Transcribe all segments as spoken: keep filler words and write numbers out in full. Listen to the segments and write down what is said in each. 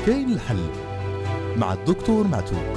كاين الحل مع الدكتور معتوق.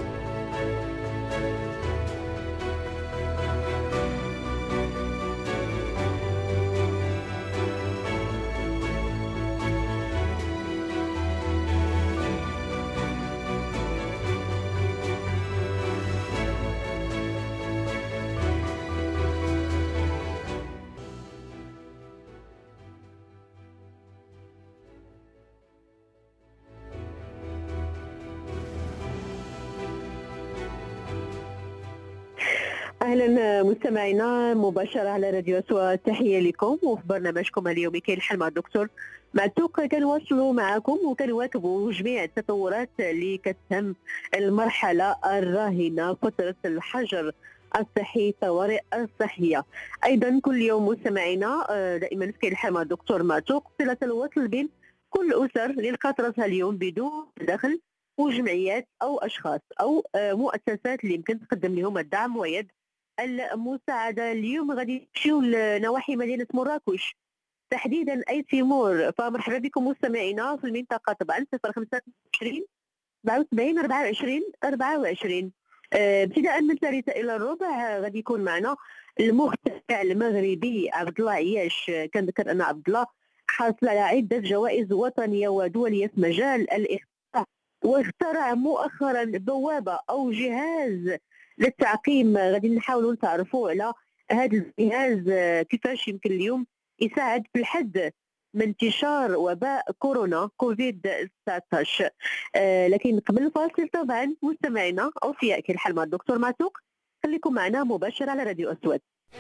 اهلا مستمعينا مباشره على راديو اسوا، تحيه لكم وفي برنامجكم اليومي كاين الحل مع الدكتور معتوق. كنواصلوا معكم وكنواكبوا جميع التطورات اللي كتهم المرحله الراهنه، فتره الحجر الصحي، الطوارئ الصحيه. ايضا كل يوم مستمعينا دائما في كاين الحل مع الدكتور معتوق صله الوصل بين كل الاسر اللي لقات راسها اليوم بدون دخل، وجمعيات او اشخاص او مؤسسات اللي يمكن تقدم لهم الدعم ويد المساعده. اليوم غادي نمشيو لنواحي مدينه مراكش تحديدا اي تيمور، فمرحبا بكم مستمعينا في المنطقه طبعا صفر خمسة عشرين أربعة وسبعين أربعة وعشرين أربعة وعشرين. أه ابتداء من الثالثه الى الربع غادي يكون معنا المخترع المغربي عبد الله عياش. كنذكر ان عبد الله حاصل على عده جوائز وطنيه ودوليه في مجال الاختراع، واخترع مؤخرا بوابه او جهاز للتعقيم. غادي نحاولوا نتعرفوا على هذا الجهاز كيفاش يمكن اليوم يساعد في الحد من انتشار وباء كورونا كوفيد تسعة عشر. آه لكن قبل الفاصل طبعا مستمعينا اوفياء كاين الحل مع الدكتور معتوق، خليكم معنا مباشره على راديو اسود.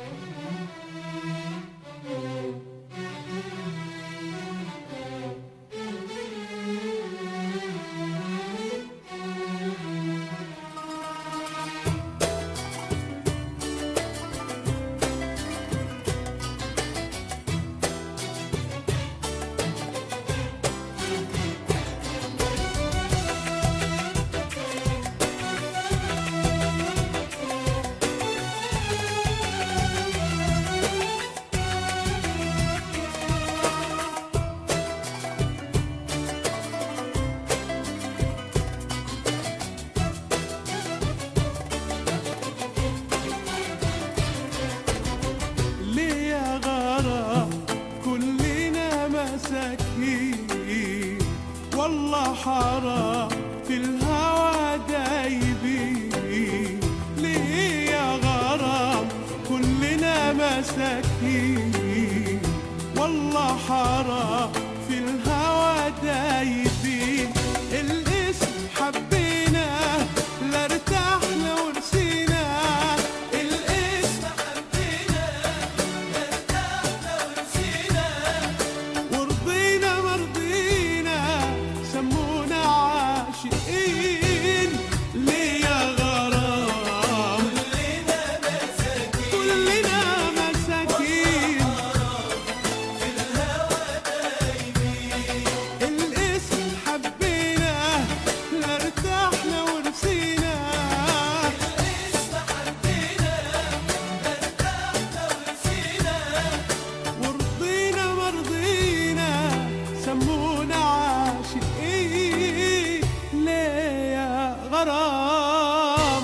والله حرام في الهوى دايبين، ليه يا غرام كلنا مساكين، والله حرام في الهوى دايبين. الاسم حبيناه لا ارتحنا ورسيناه، الاسم حبيناه لا ارتحنا ورسيناه، ورضينا مرضينا سمونا عاشقين. ليه يا غرام كلنا مساكين، كلنا مساكين في الهوى دايبين. الاسم حبيناه لا ارتحنا ورسيناه، الاسم حبيناه لا ارتحنا ورسيناه، ورضينا مرضينا سمونا عاشقين. ليه يا غرام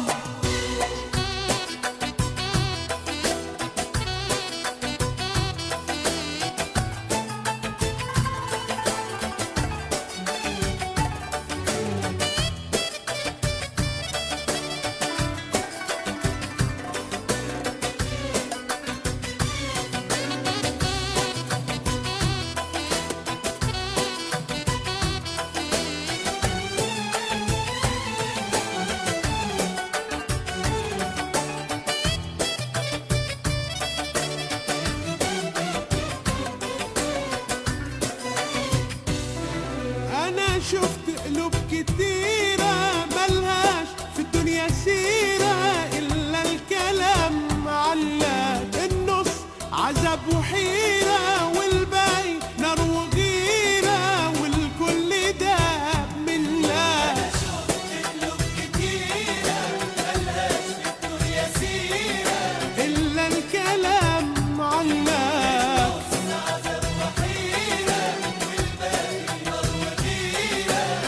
أنا شفت قلوب كتيرة ملهاش في الدنيا سيرة إلا الكلام علق النص عذاب وحيرة، والباقي نار وغيرة والكل داب من لا. أنا شفت قلوب كتيرة ملهاش في الدنيا سيرة إلا الكلام علق النص عذاب وحيرة، والباقي نار وغيرة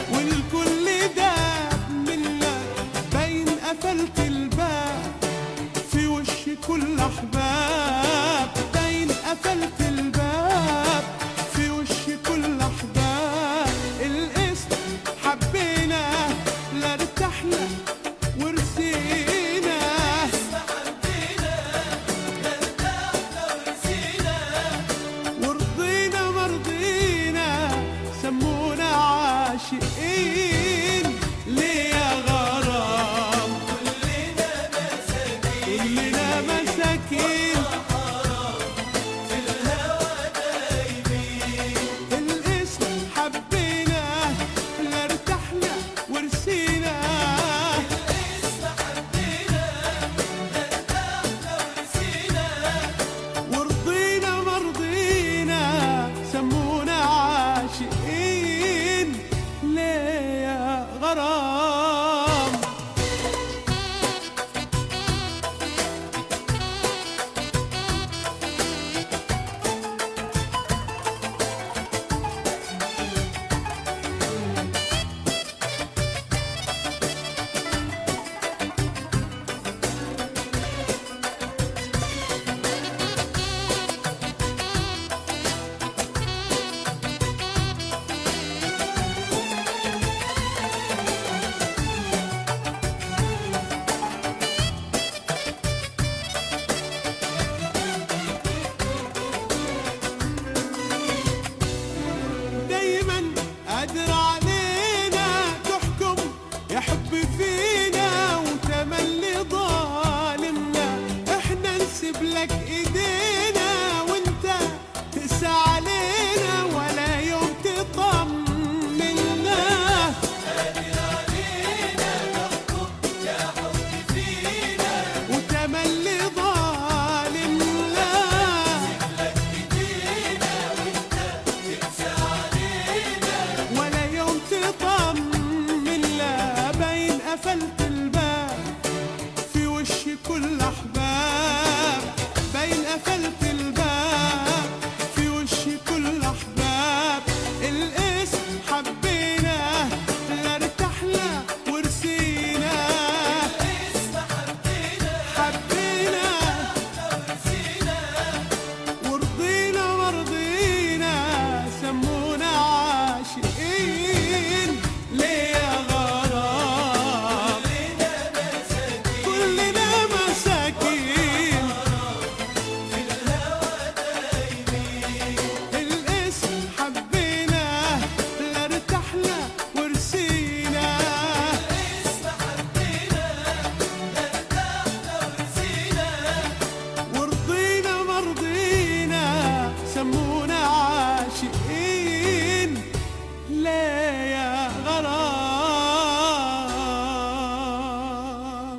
قادر علينا تحكم يا حبي فينا وتملي ظالمنا، احنا نسيب لك ايدينا وانت تقسى علينا ولا يوم تطمنا. قادر علينا تحكم يا حبي فينا وتملي ظالمنا، نسيب لك ايدينا وانت تقسى علينا ولا يوم تطمنا. باين قفلت الباب في وش كل احباب، باين قفلت الباب في وش كل احباب. الاسم حبينا لا ارتحنا ورسينا، الاسم حبينا حبينا ورسينا، ورضينا مرضينا سمونا عاشقين. ليه يا غرام كلنا مساكين الاسم حبينا لا ارتحنا ورسينا، الاسم حبينا لا ارتحنا ورسينا، ورضينا مرضينا سمونا عاشقين. ليه يا غرام.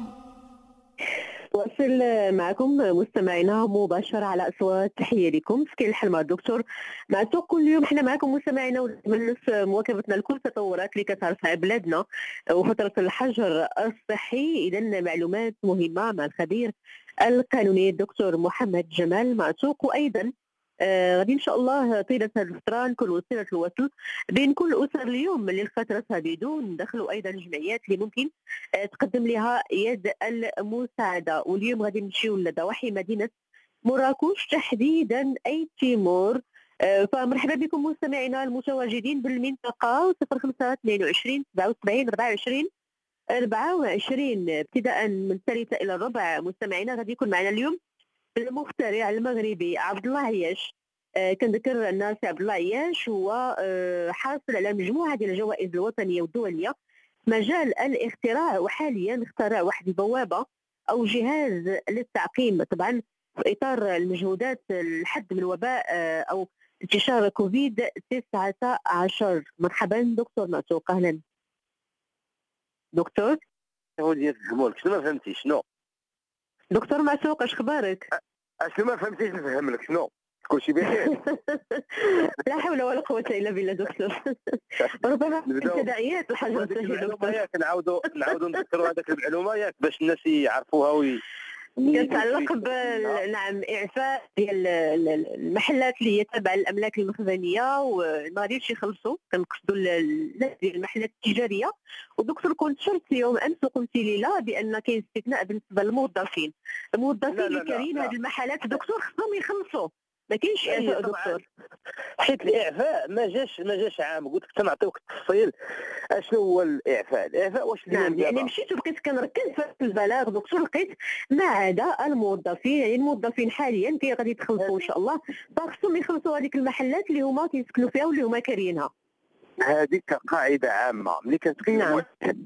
واصل معكم مستمعينا مباشرة على أصوات. تحية لكم في كل الحل مع الدكتور معتوق. كل يوم احنا معكم مستمعينا ونتمنى مواكبتنا لكل التطورات اللي كتعرف في بلادنا وفترة الحجر الصحي. إذا معلومات مهمة مع الخبير القانوني الدكتور محمد جمال معتوق. وأيضا آه غادي ان شاء الله طيله هذه الفتره نكون وسيله الوصل بين كل الاسر اليوم اللي لقات راسها بدون ندخلوا ايضا الجمعيات اللي ممكن آه تقدم لها يد المساعده. واليوم غادي نمشيو لضواحي مدينه مراكش تحديدا اي تيمور. آه فمرحبا بكم مستمعينا المتواجدين بالمنطقه صفر خمسة اثنين وعشرين سبعة وسبعين أربعة وعشرين أربعة وعشرين ابتداء من الثالثه الى الربع. مستمعينا غادي يكون معنا اليوم المخترع المغربي عبد الله عياش. آه كنذكر ان سي عبد الله عياش هو آه حاصل على مجموعه ديال الجوائز الوطنيه والدوليه في مجال الاختراع، وحاليا اخترع واحد البوابه او جهاز للتعقيم طبعا في اطار المجهودات الحد من الوباء آه او انتشار كوفيد تسعة عشر. مرحبا دكتور معتوق. اهلا دكتور. هو ديال الجمهور شنو ما فهمتيش شنو دكتور معتوق اش اخبارك؟ شنو ما فهمتيش نفهم لك شنو كلشي بخير. لا حول ولا قوة إلا بالله دكتور. ربما تداعيات الحجر الصحي دكتور. ياك نعاودوا نعاودوا نذكروا هذاك المعلومة ياك باش الناس يعرفوها وي كتعلق بال نعم اعفاء ديال المحلات اللي هي تابعه للاملاك المخزنيه وما غاديش يخلصوا. كنقصدوا الناس ديال المحلات التجاريه. ودكتور كنت شرت اليوم امس وقلتي لي لا بان كاين استثناء بالنسبه للموظفين الموظفين اللي كارين هذه المحلات دكتور خصهم يخلصوا. ما كاينش اعفاء دكتور. حيت الاعفاء ما جاش ما جاش عام. قلت لك تنعطيوك التفصيل اشنو هو الاعفاء. الاعفاء واش نعم يعني مشيت وبقيت كنركز في البلاغ دكتور لقيت ما عدا الموظفين يعني الموظفين حاليا كي غادي يتخلصوا ان شاء الله فخصهم يخلصوا هذيك المحلات اللي هما كيسكنوا فيها واللي هما كارينها. هذيك قاعده عامه ملي كتكون نعم.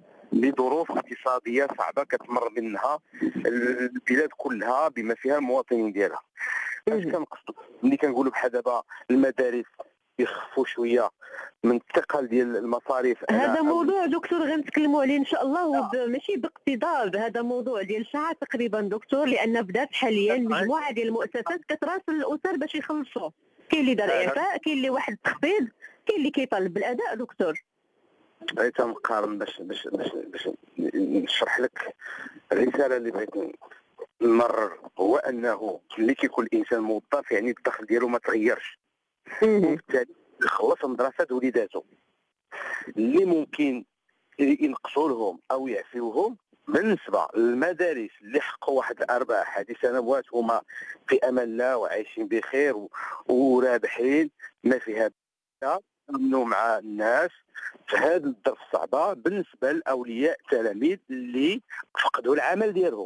لظروف اقتصاديه صعبه كتمر منها البلاد كلها بما فيها المواطنين ديالها. اش كنقصدوا ملي كنقولوا بحال دابا المدارس يخفوا شويه من الثقل ديال المصاريف؟ هذا موضوع دكتور غنتكلموا عليه ان شاء الله ماشي باقتضاب. هذا موضوع ديال ساعه تقريبا دكتور لان بدات حاليا مجموعه ديال المؤسسات كتراسل الاسر باش يخلصوا. كاين اللي دار اعفاء كاين اللي واحد التخفيض كاين اللي كيطالب بالاداء دكتور. غير تنقارن باش باش باش باش نشرح لك الرساله اللي بغيت نمرر. هو انه ملي كيكون الانسان موظف يعني الدخل ديالو ما تغيرش وبالتالي يخلص مدرسه وليداته اللي ممكن ينقصوا لهم او يعفيوهم. بالنسبه للمدارس اللي حققوا واحد الارباح هذه سنوات هما في امان الله وعايشين بخير ورابحين ما فيها نتعاملوا مع الناس في هذه الظروف الصعبه. بالنسبه لاولياء التلاميذ اللي فقدوا العمل ديالهم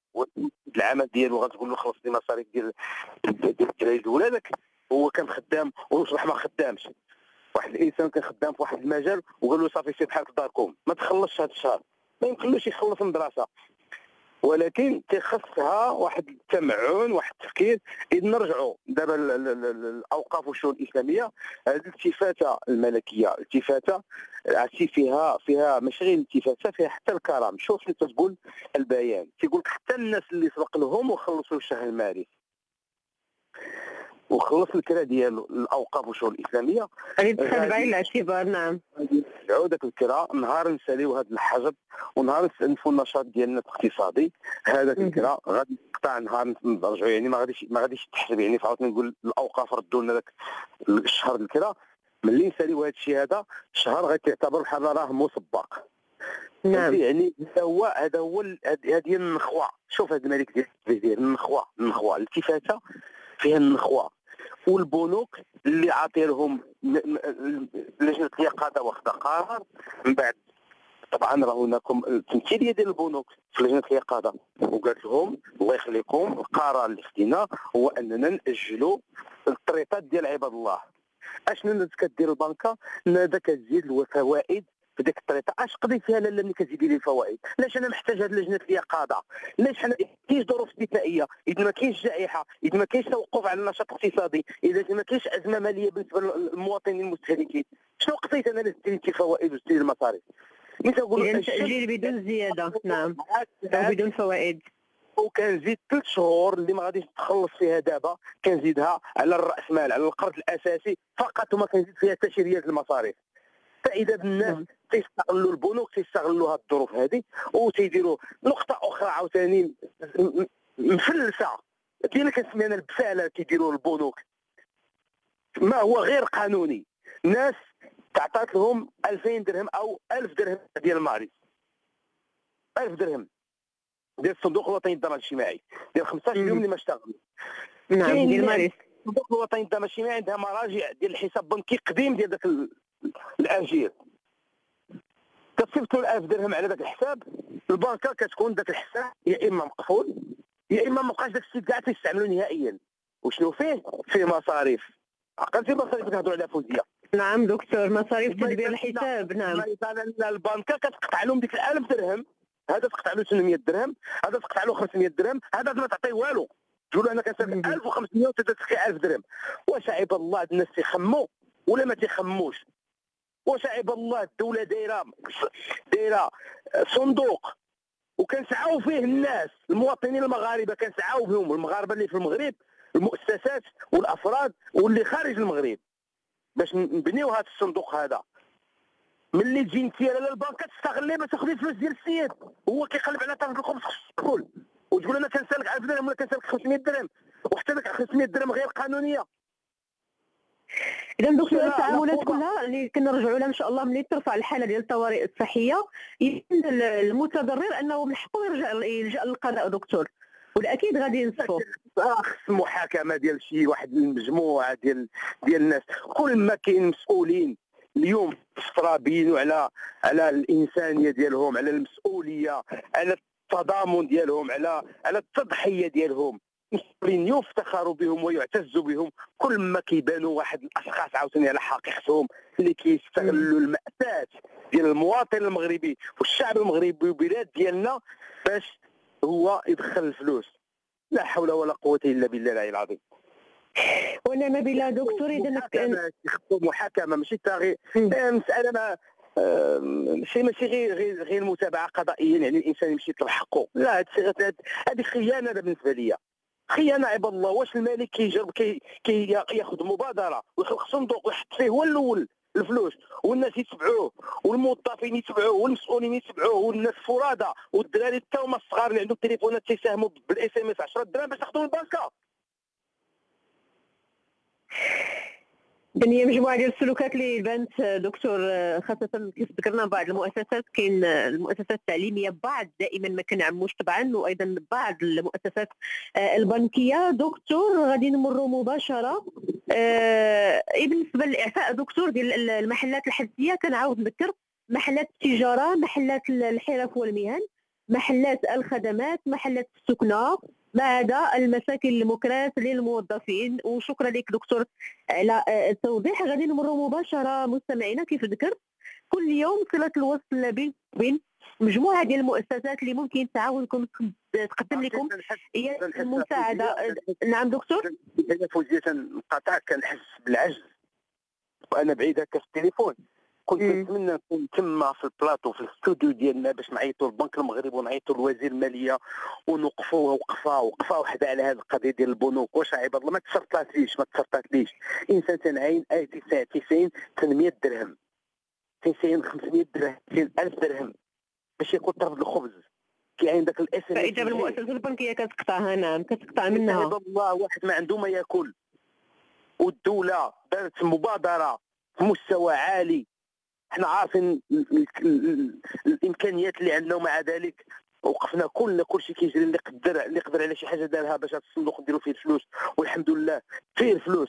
العمل ديالو غتقول له خلص لي مصاريف ديال الدراري ولادك هو كان خدام ويصبح ما خدامش واحد الانسان كان خدام في واحد المجال وقال له صافي سير بحالك داركم ما تخلصش هذا الشهر، ما يمكنلوش يخلص المدرسه. ولكن تخصها واحد التمعن، واحد التفكير. اذا نرجعوا دابا الاوقاف والشؤون الاسلاميه، هذه الالتفاته الملكيه التفاته عرفتي فيها فيها ماشي غير الالتفاته، فيها حتى الكرم. شوف اللي تقول البيان تيقول لك حتى الناس اللي سبق لهم وخلصوا الشهر المالي وخلص الكرا ديال الاوقاف والشؤون الاسلاميه غادي تدخل بعين الاعتبار. نعم، نرجعوا داك الكرا نهار نساليو هذا الحجب ونهار نستأنفوا النشاط ديالنا الاقتصادي، هذاك الكرا غادي يقطع نهار نرجعوا. يعني ما غاديش ما غاديش تحسب. يعني فعاوتاني نقول الاوقاف ردوا لنا داك الشهر الكرا، ملي نساليو هذا الشيء هذا الشهر غيتعتبر بحال راه مسبق. نعم، يعني هذا هو هذا هو هذه هي النخوه. شوف هذا الملك ديال ديال النخوه النخوه الالتفاته فيها النخوه. والبنوك اللي عاطي لهم لجنه اليقظه واخده قرار من بعد، طبعا راه هناكم التمثيليه ديال البنوك في لجنه اليقظه وقالت لهم الله يخليكم القرار اللي خدينا هو اننا ناجلوا الطريطات ديال عباد الله. اشنو الناس كدير البنكه؟ نادا كتزيد الفوائد في ديك الطريقه. اش قضيت فيها لالا ملي كتزيدي لي الفوائد؟ علاش انا محتاج هاد لجنه اليقظه؟ علاش حنا كاينش ظروف استثنائيه؟ اذا ما كاينش جائحه، اذا ما كاينش توقف على النشاط الاقتصادي، اذا ما كاينش ازمه ماليه بالنسبه للمواطنين المستهلكين، شنو قضيت انا لازم تزيد الفوائد وتزيد المصاريف؟ ملي تقول اذا تاجيل بدون زياده. نعم، او بدون فوائد. وكنزيد ثلاث شهور اللي ما غاديش تخلص فيها دابا، كنزيدها على الراس مال، على القرض الاساسي فقط، وما كنزيد فيها حتى شي ريال المصاريف. فاذا الناس تيستغلوا البنوك تيستغلوا هذه الظروف هذه وتيديروا نقطه اخرى عاوتاني مفلسه دي اللي كنسميها انا البساله كيديروا البنوك، ما هو غير قانوني. ناس تعطات لهم ألفين درهم او ألف درهم ديال المعرض، ألف درهم ديال الصندوق الوطني للضمان الاجتماعي ديال خمسطاش يوم اللي ما اشتغلوا. نعم، ديال المعرض. الصندوق الوطني للضمان الاجتماعي عندها مراجع ديال الحساب بنكي قديم ديال داك الاجير، كتصيفطوا الألف درهم على ذاك الحساب، البنكه كتكون ذاك الحساب يا اما مقفول يا اما ما بقاش داك الشيء كاع تيستعملوا نهائيا. وشنو فيه؟ فيه مصاريف. عقلتي مصاريف كنهضروا عليها فوزيه. نعم دكتور، مصاريف تدبير الحساب. نعم، مثلا البنكه كتقطع لهم ديك الألف درهم، هذا تقطع له ثمانمائة درهم، هذا تقطع له خمسمائة درهم، هذا ما تعطيه والو. تقول له انا كنسالك ألف وخمسمائة وتدخل ألف درهم. واش عيب الله الناس تيخموا ولا ما تيخموش؟ واش عيب الله الدوله دايره دايره صندوق وكنسعاو فيه الناس المواطنين المغاربه، كنسعاو فيهم المغاربه اللي في المغرب، المؤسسات والافراد واللي خارج المغرب باش نبنيو هذا الصندوق هذا. ملي تجي انت لاله البنكه تستغلي باش تاخذي الفلوس ديال السيد، هو كيقلب على طرف الخبز كل وتقول انا كنسالك ألف درهم ولا كنسالك خمسمائة درهم، وحتى ديك خمسمائة درهم غير قانونيه. اذا دكتور التعاملات كلها اللي كنرجعوا لها ان شاء الله ملي ترفع الحاله ديال الطوارئ الصحيه، يمكن المتضرر انه من حقه يرجع يلجا للقضاء دكتور، والاكيد غادي ينصفوا. خص محاكمه ديال شي واحد المجموعه ديال ديال الناس. كل ما كاين مسؤولين اليوم بينوا على على الانسانيه ديالهم، على المسؤوليه، على التضامن ديالهم، على على التضحيه ديالهم، مسؤولين يفتخروا بهم ويعتزوا بهم. كل ما كيبانوا واحد الاشخاص عاوتاني على حقيقتهم اللي كيستغلوا المأساة ديال المواطن المغربي والشعب المغربي والبلاد ديالنا باش هو يدخل الفلوس. لا حول ولا قوة الا بالله العلي العظيم. ونعم بالله دكتور. اذا يخطوا محاكمه ماشي تاغي مساله ما شيء ماشي غير غير غير متابعه قضائيه، يعني الانسان يمشي يطلب حقه. لا هذه خيانه بالنسبه لي، خيانه عباد الله. واش الملك كيجرب كي, كي ياخذ مبادره ويخلق صندوق ويحط فيه هو الاول الفلوس والناس يتبعوه والموظفين يتبعوه والمسؤولين يتبعوه والناس فرادى والدراري حتى هما الصغار اللي عندهم تليفونات تيساهموا بالاس ام اس عشرة دراهم باش ياخذوا البنكه. هي مجموعه ديال السلوكات اللي بانت دكتور، خاصه كيف ذكرنا بعض المؤسسات. كاين المؤسسات التعليميه بعض دائما ما كنعموش طبعا، وايضا بعض المؤسسات البنكيه. دكتور غادي نمروا مباشره بالنسبه للاعفاء دكتور ديال المحلات الحديثيه. كنعاود نذكر محلات التجاره، محلات الحرف والمهن، محلات الخدمات، محلات السكنه، بعد المشاكل المكرات للموظفين. وشكرا لك دكتور على التوضيح. غادي نمروا مباشره مستمعينا كيف ذكرت كل يوم صله الوصل بين بين مجموعه ديال المؤسسات اللي ممكن تعاونكم تقدم لكم هي المساعده. نعم دكتور. انا فوزيه نقاطع كنحس بالعجز وانا بعيد هكا في التليفون. كنت نتمنى نكون تما في البلاطو في الاستوديو ديالنا باش نعيطوا للبنك المغرب ونعيطوا لوزير الماليه ونوقفوا وقفه وقفه وحده على هذه القضيه ديال البنوك. واش عباد الله ما تسرطاتليش ما تسرطاتليش انسان تنعين اي تسعة وتسعين ثمانمائة درهم تسعين خمسمائة درهم تسعين ألف درهم باش ياكل طرف الخبز. كاين داك الاس ام فاذا بالمؤسسات البنكيه كتقطعها. نعم كتقطع منها. عباد الله واحد ما عنده ما ياكل والدوله دارت مبادره في مستوى عالي. احنا عارفين الامكانيات اللي عندنا ومع ذلك وقفنا كلنا كلشي كيجري اللي قدر اللي قدر على شي حاجه دارها باش هذا الصندوق نديروا فيه الفلوس. والحمد لله فيه الفلوس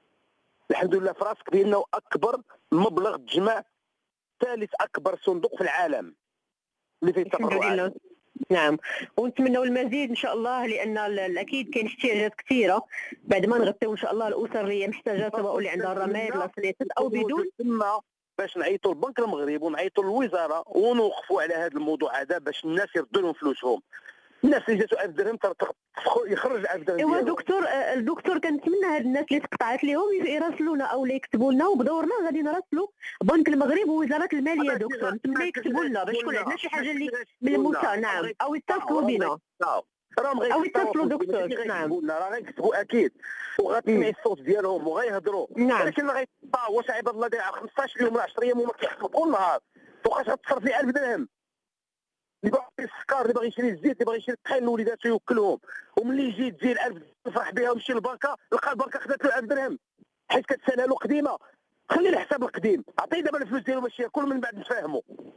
الحمد لله. في راسك بانه اكبر مبلغ تجمع ثالث اكبر صندوق في العالم اللي فيه التبرعات. نعم ونتمنوا المزيد ان شاء الله لان اكيد كاين احتياجات كثيره بعد ما نغطيو ان شاء الله الاسر اللي محتاجه سواء اللي عندها الرماد لا سليتات او بدون باش نعيطوا للبنك المغرب ونعيطوا للوزاره ونوقفوا على هذا الموضوع هذا باش الناس يردوا لهم فلوسهم. الناس اللي جاتو ألف درهم يخرج ألف درهم. ايوا دكتور الدكتور كنتمنى هاد الناس اللي تقطعت لهم يراسلونا او اللي يكتبوا لنا وبدورنا غادي نراسلوا بنك المغرب ووزاره الماليه. دكتور نتمنى يكتبوا لنا باش يكون عندنا شي حاجه اللي ملموسه. نعم او يتصلوا بنا راهم او يتصلوا دكتور. نعم راه غيكتبوا اكيد وغتسمعي الصوت ديالهم وغيهضروا. نعم ولكن غيطا واش عباد الله داير خمسطاش يوم ولا عشرة ايام وما كيحسبوا كل نهار فوقاش غتصرف لي ألف درهم. اللي باغي السكر اللي باغي يشري الزيت اللي باغي يشري الطحين لوليداتو يوكلهم وملي يجي تجي ألف يفرح بها ويمشي للبنكه لقى البنكه خدات له ألف درهم حيت كتسالها له قديمه. خلي الحساب القديم عطيه دابا الفلوس ديالو باش ياكل من بعد نفهموا.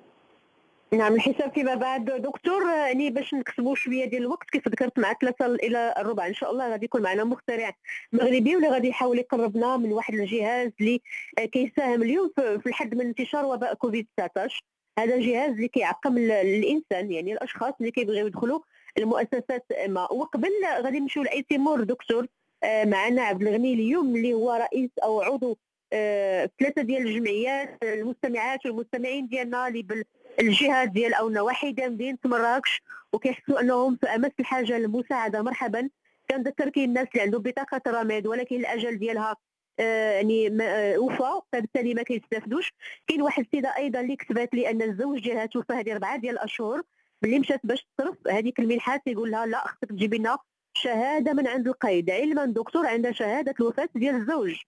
نعم الحساب فيما بعد دكتور. يعني باش نكسبوا شويه ديال الوقت كيف ذكرت مع ثلاثة الى الربع ان شاء الله غادي يكون معنا مخترع مغربي واللي غادي يحاول يقربنا من واحد الجهاز اللي كيساهم اليوم في الحد من انتشار وباء كوفيد تسعطاش. هذا جهاز اللي كيعقم الانسان يعني الاشخاص اللي كيبغيو يدخلوا المؤسسات. ما وقبل غادي نمشيو لاي تيمور دكتور. معنا عبد الغني اليوم اللي هو رئيس او عضو ثلاثه ديال الجمعيات المستمعات والمستمعين ديالنا اللي بالجهات ديال او النواحي ديال مدينه مراكش وكيحسوا انهم في امس الحاجه للمساعده. مرحبا. كنذكر كاين الناس اللي عندهم بطاقه رماد ولكن الاجل ديالها يعني وفى فبالتالي ما كيستافدوش. كاين واحد السيده ايضا اللي كتبات لي ان الزوج ديالها توفى هذه اربعه ديال الاشهر ملي مشات باش تصرف هذيك المنحه تيقول لها لا خصك تجيبي لنا شهاده من عند القيد. علما دكتور عندها شهاده الوفاه ديال الزوج.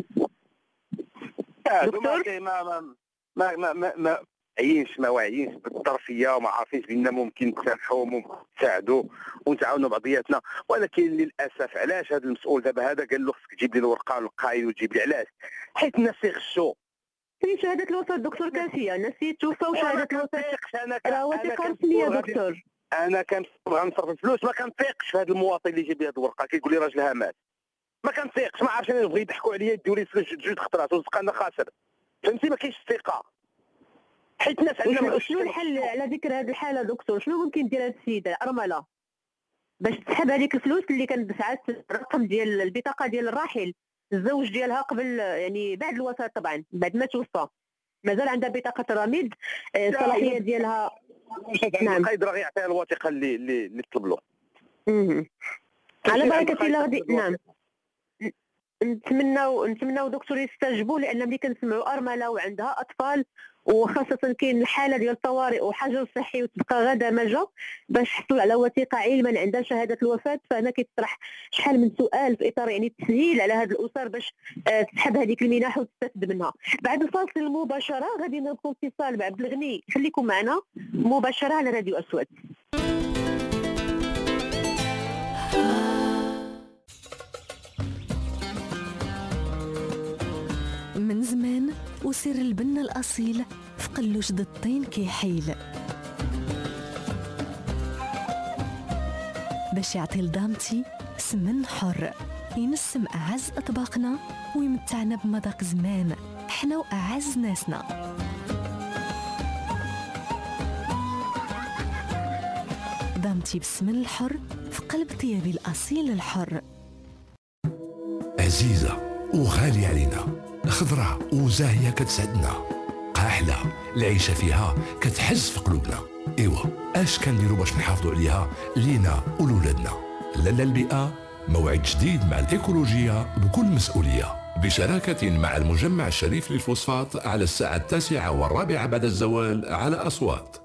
دكتور ما ما ما ما ما, ما عينش ما واعيينش بالظرفيه وما عارفينش بان ممكن نسامحوا وممكن نساعدوا ونتعاونوا بعضياتنا. ولكن للاسف علاش هذا المسؤول دابا هذا قال له خصك تجيب لي الورقه القايد وتجيب لي علاش؟ حيت الناس يغشوا. هي شهاده الوفاه دكتور كافيه. الناس توفى وشهاده الوفاه راه وثيقه رسميه دكتور. انا كنبغي نصرف الفلوس ما كنثيقش في هذا المواطن اللي يجيب لي هذه الورقه كيقول لي راجلها مات. ما كنثيقش ما عرفتش انا نبغي يضحكوا عليا يديو لي فلوس جوج خطرات ونبقى انا خاسر. فهمتي ما كاينش الثقه. حيت الناس عندنا. شنو الحل على ذكر هذه الحاله دكتور؟ شنو ممكن دير هذه السيده الارمله باش تسحب هذيك الفلوس اللي كانت دفعات الرقم ديال البطاقه ديال الراحل الزوج ديالها قبل يعني بعد الوفاه طبعا بعد ما توفى مازال عندها بطاقه الرميد الصلاحيه ديالها. نعم القيد راه غيعطيها الوثيقه اللي اللي, اللي طلب له. على بركه الله غادي. نعم نتمناو نتمناو دكتور يستجبوا لان ملي كنسمعوا ارمله وعندها اطفال وخاصه كاين الحاله ديال الطوارئ وحجر صحي وتبقى غا دمجه باش تحصل على وثيقه علما عندها شهاده الوفاه. فهنا كيطرح شحال من سؤال في اطار يعني التسهيل على هذه الاسر باش تسحب هذيك المنح وتستفد منها. بعد الفاصل المباشره غادي نربطوا اتصال بعبد الغني. خليكم معنا مباشره على راديو اسود. من زمان وسر البن الأصيل في قلوش د الطين كيحيل باش يعطي لدامتي سمن حر ينسم أعز أطباقنا ويمتعنا بمذاق زمان حنا وأعز ناسنا. خدامتي بالسمن الحر في قلب طيابي الأصيل الحر. عزيزة وغالية علينا، خضرة وزاهية كتسعدنا، قاحلة العيشة فيها كتحز في قلوبنا. إيوا اش كنديروا باش نحافظوا عليها لينا ولولادنا؟ لالا البيئة موعد جديد مع الإيكولوجية بكل مسؤولية، بشراكة مع المجمع الشريف للفوسفات على الساعة التاسعة والرابعة بعد الزوال على أصوات.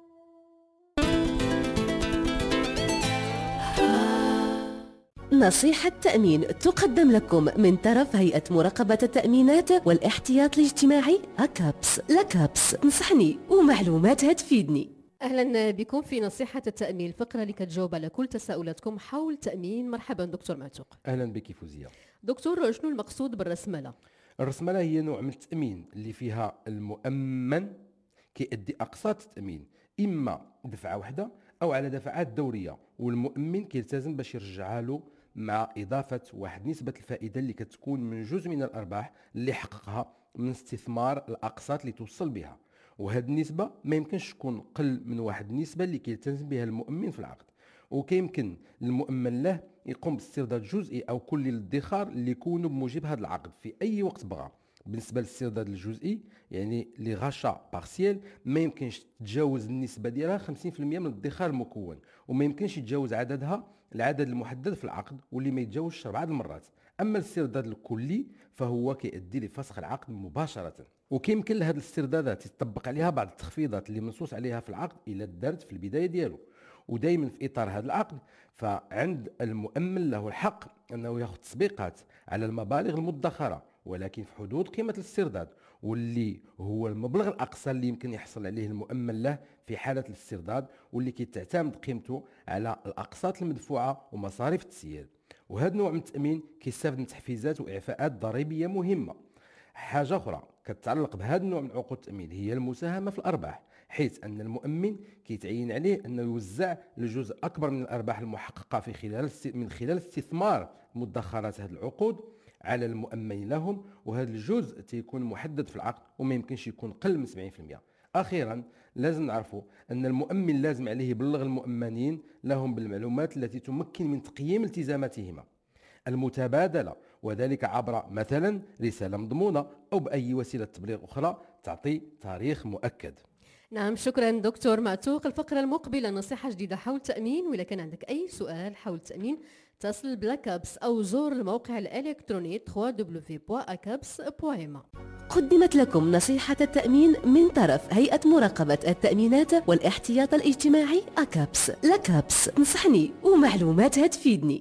نصيحة تأمين تقدم لكم من طرف هيئة مراقبة التأمينات والاحتياط الاجتماعي أكابس. لكابس تنصحني ومعلوماتها تفيدني. اهلا بكم في نصيحه التامين، الفقره اللي كتجاوب على كل تساؤلاتكم حول التامين. مرحبا دكتور معتوق. اهلا بك فوزيه. دكتور، شنو المقصود بالرسمله؟ الرسمله هي نوع من التامين اللي فيها المؤمن كيأدي اقساط التامين اما دفعه واحده او على دفعات دوريه، والمؤمن كيلتزم باش يرجعها له مع اضافه واحد نسبه الفائده اللي كتكون من جزء من الارباح اللي حققها من استثمار الاقساط اللي توصل بها. وهذه النسبه ما يمكنش تكون قل من واحد النسبه اللي كيلتزم بها المؤمن في العقد. وكيمكن المؤمن له يقوم باسترداد جزئي او كلي للادخار اللي يكونوا بموجب هذا العقد في اي وقت بغى. بالنسبه للاسترداد الجزئي يعني لي غاشا بارسيال ما يمكنش تتجاوز النسبه ديالها خمسين بالمئة من الادخار المكون، وما يمكنش يتجاوز عددها العدد المحدد في العقد واللي ما يتجاوزش اربعه المرات. اما الاسترداد الكلي فهو كيؤدي لفسخ العقد مباشره، وكيمكن لهذه الاستردادات يطبق عليها بعض التخفيضات اللي منصوص عليها في العقد الى دارت في البدايه ديالو. ودائما في اطار هذا العقد فعند المؤمن له الحق انه ياخذ تسبيقات على المبالغ المدخره، ولكن في حدود قيمه الاسترداد، واللي هو المبلغ الاقصى اللي يمكن يحصل عليه المؤمن له في حاله الاسترداد، واللي كتعتمد قيمته على الاقساط المدفوعه ومصاريف التسيير. وهذا النوع من التامين كيستافد من تحفيزات واعفاءات ضريبيه مهمه. حاجه اخرى كتتعلق بهذا النوع من عقود التامين هي المساهمه في الارباح، حيث ان المؤمن كيتعين عليه انه يوزع لجزء اكبر من الارباح المحققه في خلال من خلال استثمار مدخرات هذه العقود على المؤمن لهم، وهذا الجزء تيكون محدد في العقد وما يمكنش يكون قل من سبعين بالمئة. اخيرا لازم نعرفوا ان المؤمن لازم عليه يبلغ المؤمنين لهم بالمعلومات التي تمكن من تقييم التزاماتهما المتبادله، وذلك عبر مثلا رساله مضمونه او باي وسيله تبليغ اخرى تعطي تاريخ مؤكد. نعم، شكرا دكتور معتوق. الفقره المقبله نصيحه جديده حول التامين، واذا كان عندك اي سؤال حول التامين اتصل بلاكابس او زور الموقع الالكتروني دبليو دبليو دبليو دوت اكابس دوت ام. قدمت لكم نصيحة التأمين من طرف هيئة مراقبة التأمينات والاحتياط الاجتماعي أكابس. لكابس تنصحني ومعلوماتها تفيدني.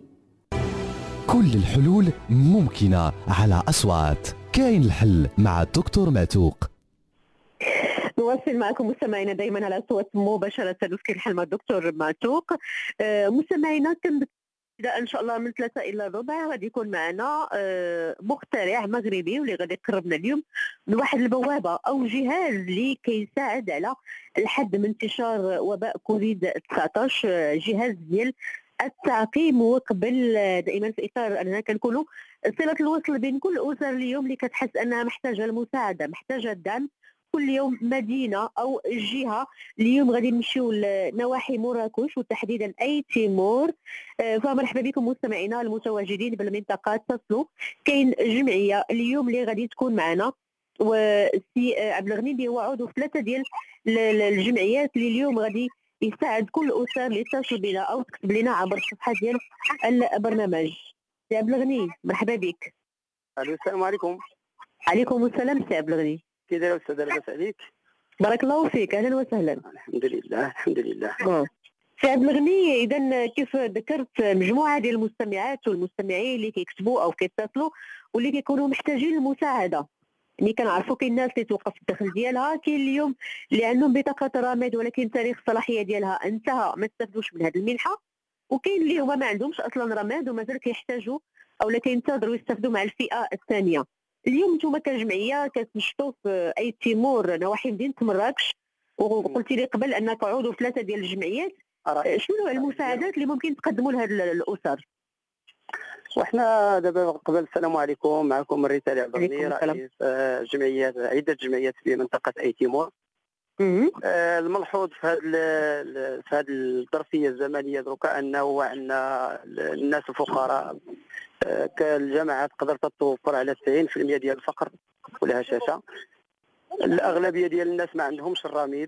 كل الحلول ممكنة على أصوات. كاين الحل مع الدكتور معتوق. نواصل معكم مستمعينا دائما على صوت مباشرة كاين الحل مع الدكتور معتوق. آه مستمعينا كم إذا إن شاء الله من ثلاثة إلى ربع غادي يكون معنا مخترع مغربي واللي غادي يقربنا اليوم من واحد البوابة أو جهاز اللي كيساعد على الحد من انتشار وباء كوفيد تسعطاش، جهاز ديال التعقيم. وقبل دائما في إطار أننا كنكونوا صلة الوصل بين كل أسر اليوم اللي كتحس أنها محتاجة المساعدة، محتاجة الدعم. كل يوم مدينه او جهه. اليوم غادي نمشيو لنواحي مراكش وتحديدا اي تيمور. فمرحبا بكم مستمعينا المتواجدين بالمنطقه. اتصلوا، كاين جمعيه اليوم اللي غادي تكون معنا، وسي عبد الغني اللي هو عضو في ثلاثه ديال الجمعيات اللي اليوم غادي يساعد كل الاسر اللي اتصل بنا او تكتب لنا عبر الصفحه ديال البرنامج. سي عبد الغني مرحبا بك. السلام عليكم. عليكم السلام سي عبد الغني. كي داير استاذ؟ لاباس عليك؟ بارك الله فيك، اهلا وسهلا. الحمد لله الحمد لله. سي عبد الغني، اذا كيف ذكرت مجموعه ديال المستمعات والمستمعين اللي كيكتبوا او كيتصلوا واللي كيكونوا محتاجين المساعده. يعني كنعرفوا كاين الناس اللي توقف الدخل ديالها، كاين اليوم اللي عندهم بطاقه رامد ولكن تاريخ الصلاحيه ديالها انتهى ما استفدوش من هذه المنحه، وكاين اللي هما ما عندهمش اصلا رماد ومازال كيحتاجوا او لا كينتظروا يستفدوا مع الفئه الثانيه. اليوم نتوما كجمعيه كتنشطوا في اي تيمور نواحي مدينه مراكش، وقلتي لي قبل انك عضو في ثلاثه ديال الجمعيات. شنو نوع المساعدات اللي ممكن تقدموا لهذه الاسر؟ وحنا دابا قبل السلام عليكم، معكم الرسالة عبد الغني رئيس جمعيات عده جمعيات في منطقه اي تيمور. مهم. آه، الملحوظ في هذه في هذه الظرفيه الزمنيه دروكا انه عندنا الناس الفقراء، آه، كالجامعه تقدر تتوفر على تسعين بالمئة ديال الفقر ولا هشاشه. الاغلبيه ديال الناس ما عندهمش الرميد،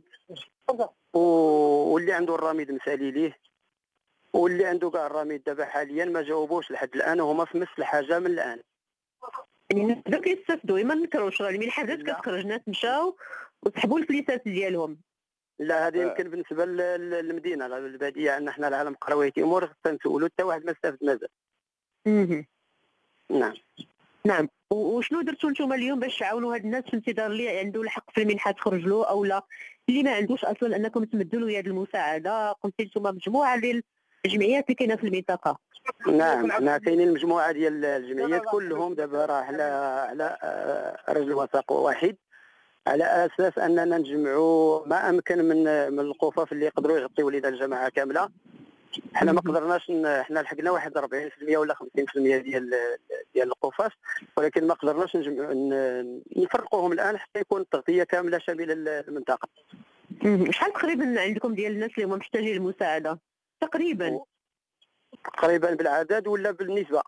و- واللي عنده الرميد مسالي ليه، واللي عنده كاع الرميد دابا حاليا ما جاوبوش لحد الان وهما في نفس الحاجه من الان. يعني الناس بداو كيستافدوا ما نكروش، راه المنحه بدات لا. كتخرج، ناس مشاو وسحبوا الفليسات ديالهم. لا هذه يمكن بالنسبه لل- للمدينه، لا الباديه عندنا حنا العالم قروي تيمور تنسولوا حتى واحد ما استافد مازال. مهم. نعم. نعم. و- وشنو درتوا نتوما اليوم باش تعاونوا هاد الناس في انتظار اللي عنده الحق في المنحه تخرج له او لا اللي ما عندوش اصلا انكم تمدوا له هذه المساعده؟ قلتي نتوما مجموعه ديال الجمعيات اللي كاينه في المنطقه. نعم حنا كاينين مجموعه ديال الجمعيات كلهم دابا راه على على آه، رجل وساق واحد، على اساس اننا نجمعوا ما امكن من من القفاف اللي يقدروا يغطيوا وليدات الجماعه كامله. حنا ما قدرناش ن- حنا لحقنا واحد أربعين بالمئة ولا خمسين بالمئة ديال ديال القفاف، ولكن ما قدرناش نجمع ن- نفرقوهم الان حتى يكون التغطيه كامله شامله المنطقه. مهم. شحال تقريبا عندكم ديال الناس اللي هما محتاجين المساعده تقريبا؟ تقريبا بالعدد ولا بالنسبه؟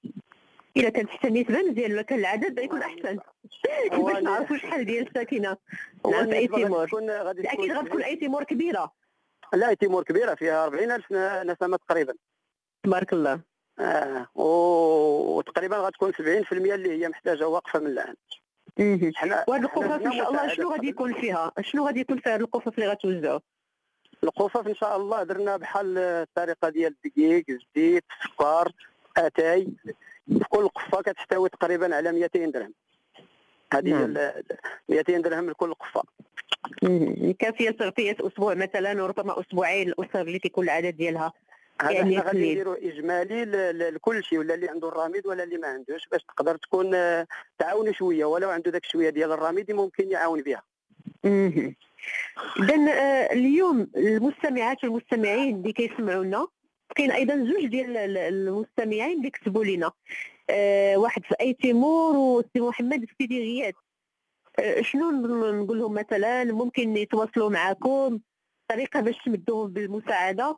الا كانت حتى النسبه مزيان، ولا كان العدد يكون احسن هو باش ن- نعرفوا شحال ديال الساكنه. هو نعم في اي النسبة غادي تيمور تكون غادي اكيد تكون غتكون اي تيمور كبيره. لا تيمور كبيره فيها أربعين ألف ن- نسمه تقريبا. تبارك الله. آه. و- وتقريبا غتكون سبعين بالمئة اللي هي محتاجه وقفه من الان. مهم. حنا وهاد حنا القفاف درنا ان شاء الله مساعدة شنو غادي قبل. يكون فيها؟ شنو غادي يكون فيها هاد القفاف اللي غتوزعوا؟ القفاف ان شاء الله درنا بحال الطريقه ديال الدقيق، الزيت، السكر، اتاي. كل قفه كتحتوي تقريبا على مئتين درهم. هذه هي نعم. ال- مئتين درهم لكل قفه. مهم. كافيه تغطيه اسبوع مثلا وربما اسبوعين الاسر اللي كيكون العدد ديالها. هذا يعني حنا غادي قليل. نديروا اجمالي ل- ل- لكل شيء، ولا اللي عنده الرميد ولا اللي ما عندوش، باش تقدر تكون آه، تعاون شويه، ولو عنده داك شويه ديال الرميد ممكن يعاون بها. مهم. اذا آه، اليوم المستمعات والمستمعين اللي كيسمعونا، كاين ايضا زوج ديال ال- المستمعين اللي كتبوا لنا، آه، واحد في اي تيمور وسي محمد في سيدي غياث. آه، شنو ن- نقول لهم مثلا؟ ممكن يتواصلوا معكم طريقه باش تمدوهم بالمساعده؟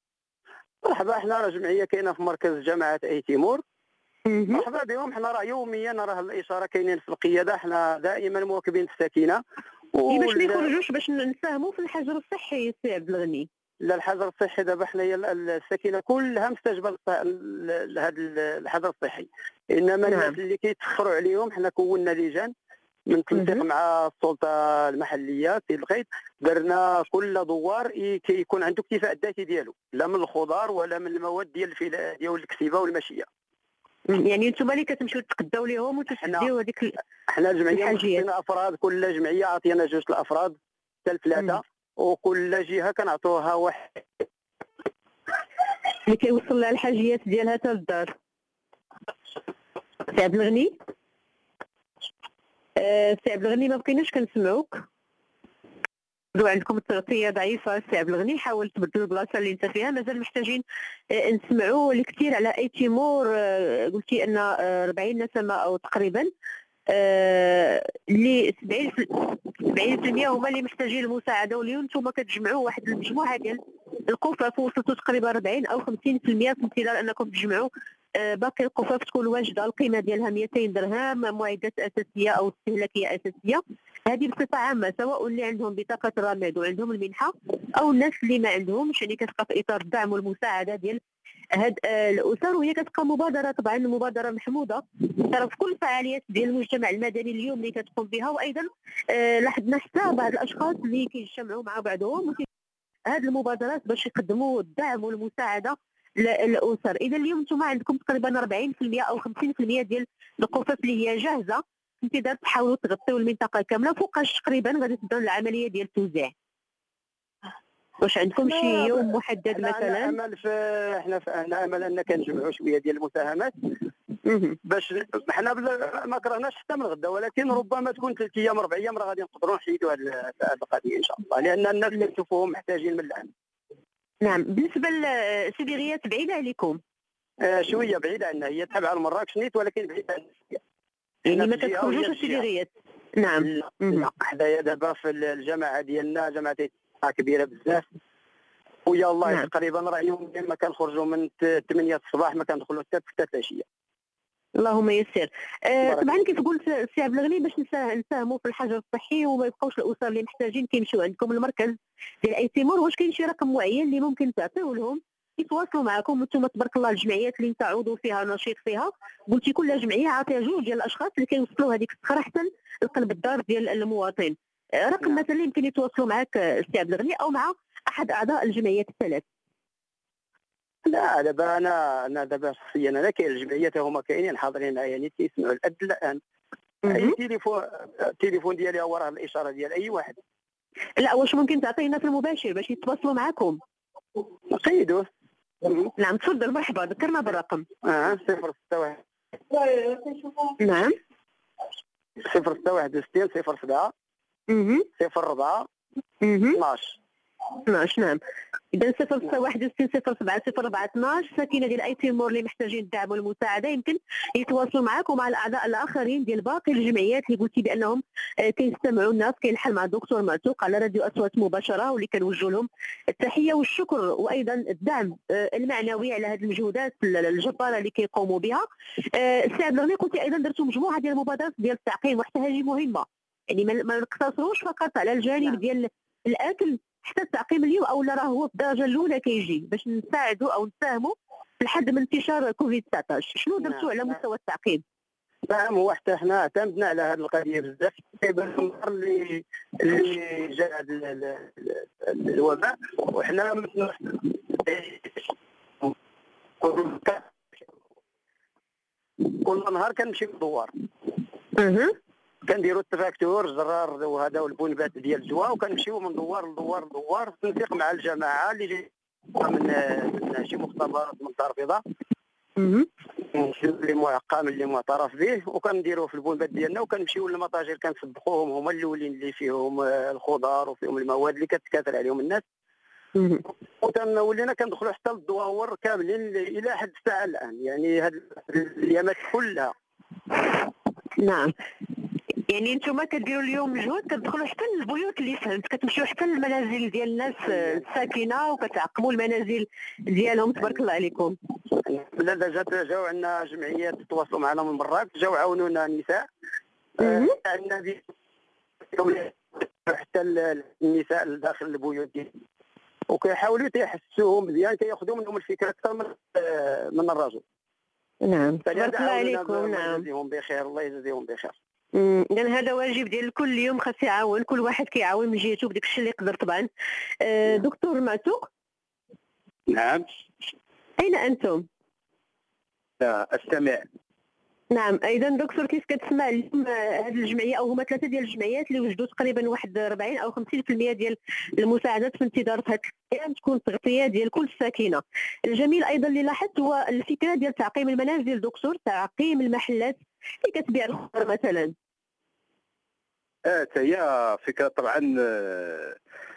مرحبا، حنا راه جمعيه كاينه في مركز جامعه اي تيمور. مهم. مرحبا بهم. حنا راه يوميا راه الاشاره كاينين في القياده، حنا دائما مواكبين السكينه. إيه باش ما وال- يخرجوش، باش نساهموا في الحجر الصحي سي عبد الغني. لا الحجر الصحي دابا حنايا ال- السكينه كلها مستجبه لهذا الحجر الصحي، انما نعم. الناس اللي كيتاخروا عليهم حنا كونا لجان من تنسيق مهم. مع السلطه المحليه في القيد. درنا كل دوار ي- كيكون عنده اكتفاء الذاتي ديالو، لا من الخضار ولا من المواد ديال الفلا ديال الكسيبه والمشيه. يعني انتم اللي كتمشيو تقداو ليهم وتسديو هذيك ال- حنا الجمعيه الحاجيات. مخصصين افراد، كل جمعيه عطينا جوج الافراد حتى ثلاثه، وكل جهه كنعطوها واحد اللي كيوصل لها الحاجيات ديالها حتى للدار. سي عبد الغني، آه، سي عبد الغني ما بقيناش كنسمعوك. لو عندكم التغطيه ضعيفه سي عبد الغني، حاول تبدل البلاصه اللي انت فيها. مازال محتاجين آه، نسمعوا الكثير على اي تيمور. آه، قلتي ان آه، أربعين نسمه او تقريبا، آه، اللي سبعين في- سبعين بالمئة هما اللي محتاجين المساعده، واليوم نتوما كتجمعوا واحد المجموعه ديال القفاف وصلتوا تقريبا أربعين او خمسين بالمئة في انتظار انكم تجمعوا آه، باقي القفاف تكون واجده. القيمه ديالها مئتين درهم، معدات اساسيه او استهلاكيه اساسيه. هذه بصفه عامه، سواء اللي عندهم بطاقه الرماد وعندهم المنحه او الناس اللي ما عندهمش، يعني كتبقى في اطار الدعم والمساعده ديال هاد آه، الاسر. وهي كتبقى مبادره، طبعا مبادره محموده ترى في كل فعاليات ديال المجتمع المدني اليوم اللي كتقوم بها. وايضا آه، لاحظنا حتى بعض الاشخاص اللي كيجتمعوا مع بعضهم هذه المبادرات باش يقدموا الدعم والمساعده للاسر. اذا اليوم انتم عندكم تقريبا أربعين بالمئة او خمسين بالمئة ديال القفاف اللي هي جاهزه، في انتظار تحاولوا تغطيوا المنطقه كامله. فوقاش تقريبا غادي تبداو العمليه ديال التوزيع؟ واش عندكم شي يوم محدد حنا عندنا مثلا؟ امل في حنا في عندنا امل ان كنجمعوا شويه ديال المساهمات باش حنا بلا- ما كرهناش حتى من غدا، ولكن ربما تكون ثلاث ايام اربع ايام راه غادي نقدروا نحيدوا هذه القضيه ان شاء الله، لان الناس كنشوفوهم محتاجين من الان. نعم. بالنسبه لسيدي غياث بعيده عليكم؟ آه شويه بعيده عنا، هي تابعه لمراكش نيت ولكن بعيده عنا. يعني ما في الجهة تخرجوش وهي سيدي الجهة. غياث؟ نعم. لا مهم. لا، حدايا دابا في الجماعه ديالنا جماعه كبيره بزاف، ويا الله نعم. تقريبا راه يوميا ما كنخرجوا من ثمانية الصباح ما كندخلوا حتى ستة العشيه. اللهم يسر. آه بارك طبعا الله. كيف قلت السي عبد الغني، باش نسا- نساهموا في الحجر الصحي وما يبقاوش الاسر اللي محتاجين كيمشيو عندكم المركز ديال اي تيمور، واش كاين شي رقم معين اللي ممكن تعطيوه لهم يتواصلوا معكم؟ وانتم تبارك الله الجمعيات اللي انت عضو فيها نشيط فيها، قلتي كل جمعيه عاطيه جوج ديال الاشخاص اللي كيوصلوا هذيك الصخره حتى لقلب الدار ديال المواطن. آه رقم نعم. مثلا يمكن يتواصلوا معك السي عبد الغني او مع احد اعضاء الجمعيات الثلاث. لا دابا انا انا دابا شخصيا انا كاين الجمعيات هما كاينين حاضرين معايا، يعني تيسمعوا الاد الان. اي مهم. تليفون التليفون ديالي هو راه الاشاره ديال اي واحد. لا واش ممكن تعطينا في المباشر باش يتواصلوا معكم؟ نقيدوه. نعم تفضل، مرحبا، ذكرنا بالرقم. اه صفر ستة واحد نعم. صفر ستة واحد وستين صفر سبعة اها. صفر أربعة اها. اثناش. اثناش. نعم. اذا صفر ستة واحد وستين صفر سبعة صفر أربعة اثناش، ساكنه ديال اي تيمور اللي محتاجين الدعم والمساعده يمكن يتواصلوا معك ومع الاعضاء الاخرين ديال باقي الجمعيات اللي قلتي بانهم آه، كيستمعوا الناس. كاين الحل مع الدكتور معتوق على راديو اصوات مباشره، واللي كنوجه لهم التحيه والشكر وايضا الدعم آه، المعنوي على هذه المجهودات الجباره اللي كيقوموا بها. آه، السي عبد الغني، قلتي ايضا درتوا مجموعه ديال المبادرات ديال التعقيم، وحتى هذه مهمه، يعني ما ما نقتصروش فقط على الجانب نعم. ديال الاكل، حتى التعقيم اليوم او لا راه هو في الدرجه الاولى كيجي باش نساعدوا او نساهموا في الحد من انتشار كوفيد تسعطاش. شنو درتوا نعم. على نعم. مستوى التعقيم؟ نعم، هو حتى حنا اعتمدنا على هذه القضيه بزاف. تقريبا النهار اللي اللي جا هذا ال- ال- ال- الوباء وحنا مثل كل نهار كنمشي ندور، اها. كنديروا التراكتور زرار وهذا والبنبات ديال الجوا، وكنمشيو من دوار لدوار لدوار في تنسيق مع الجماعه اللي جاي من من شي مختبرات من الدار البيضاء، اها. اللي معقم اللي معترف به، وكنديروه في البنبات ديالنا، وكنمشيو للمتاجر كنصدقوهم، هما الاولين اللي فيهم الخضار وفيهم المواد اللي كتكاثر عليهم الناس. اها. وتولينا كندخلوا حتى للدواور كاملين الى حد الساعه الان، يعني هذه الايامات كلها. نعم. يعني انتم كديروا اليوم مجهود، كتدخلوا حتى للبيوت اللي فهمت، كتمشيو حتى للمنازل ديال الناس الساكنه وكتعقموا المنازل ديالهم، تبارك الله عليكم. لا لا، جات جاو عندنا جمعيات تواصلوا معنا من برات، جاو عاونونا النساء. مهم. آه، عندنا دي- حتى النساء داخل البيوت دي، وكيحاولوا تيحسوهم مزيان، كياخذوا منهم الفكره اكثر من آه، من الرجل. نعم تبارك فلهذا الله عاونونا، عليكم. الله نعم. يجزيهم بخير، الله يجزيهم بخير. اذا هذا واجب ديال كل يوم، خاص يعاون كل واحد كيعاون من جهته بداك الشيء اللي يقدر طبعا. آه، دكتور معتوق، نعم. اين انتم؟ استمع. نعم. ايضا دكتور، كيف كتسمع اليوم هذه الجمعيه او هما ثلاثه ديال الجمعيات اللي وجدوا تقريبا واحد أربعين او خمسين بالمئة ديال المساعدات في انتظار هذه الايام تكون تغطيه ديال كل ساكنه. الجميل ايضا اللي لاحظت هو الفكره ديال تعقيم المنازل دكتور، تعقيم المحلات اللي كتبيع الخضر مثلا. اه هي فكره طبعا آه،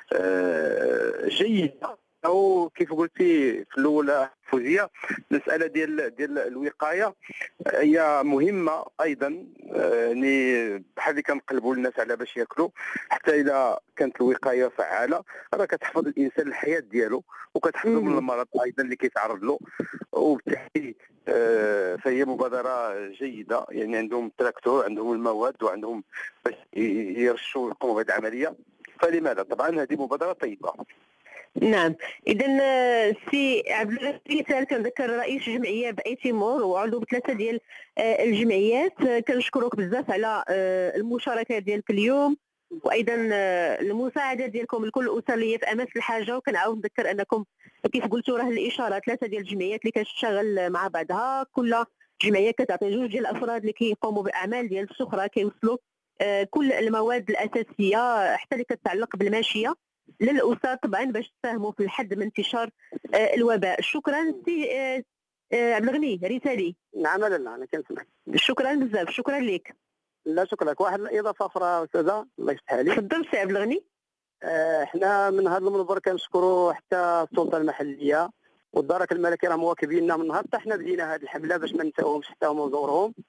آه، جيده، او كيف قلتي في الاولى فوزيه، المساله ديال ديال الوقايه هي مهمه ايضا. آه، يعني بحال اللي كنقلبوا الناس على باش ياكلوا، حتى اذا كانت الوقايه فعاله راه كتحفظ الانسان الحياه ديالو، وكتحفظه من المرض ايضا اللي كيتعرض له. وبالتالي آه، فهي مبادره جيده، يعني عندهم تراكتور، عندهم المواد، وعندهم باش يرشوا يقوموا بهذه العمليه، فلماذا؟ طبعا هذه مبادره طيبه. نعم. اذا السي عبد الغني كنذكر رئيس جمعيه باي تيمور وعضو بثلاثه ديال آه، الجمعيات. آه، كنشكرك بزاف على آه، المشاركه ديالك اليوم، وايضا آه، المساعده ديالكم لكل الاسر اللي هي في امس الحاجه. وكنعاود نذكر انكم كيف قلتوا راه الاشاره ثلاثه ديال الجمعيات اللي كتشتغل مع بعضها، كل جمعيه كتعطي جوج ديال الافراد اللي كيقوموا باعمال ديال السخره، كيوصلوا آه، كل المواد الاساسيه حتى اللي كتتعلق بالماشيه للأسر طبعا باش تساهموا في الحد من انتشار آه، الوباء. شكرا سي آه، آه، عبد الغني رسالي. نعم. لا لا انا كنسمعك. شكرا بزاف، شكرا لك. لا شكرا لك. واحد الاضافه اخرى استاذه، الله يفتح عليك. تفضل سي عبد الغني. آه، حنا من هذا المنبر كنشكروا حتى السلطه المحليه والدرك الملكي، راه مواكبيننا من نهار حتى حنا بدينا هذه الحمله باش ما نساوهمش حتى هما ودورهم.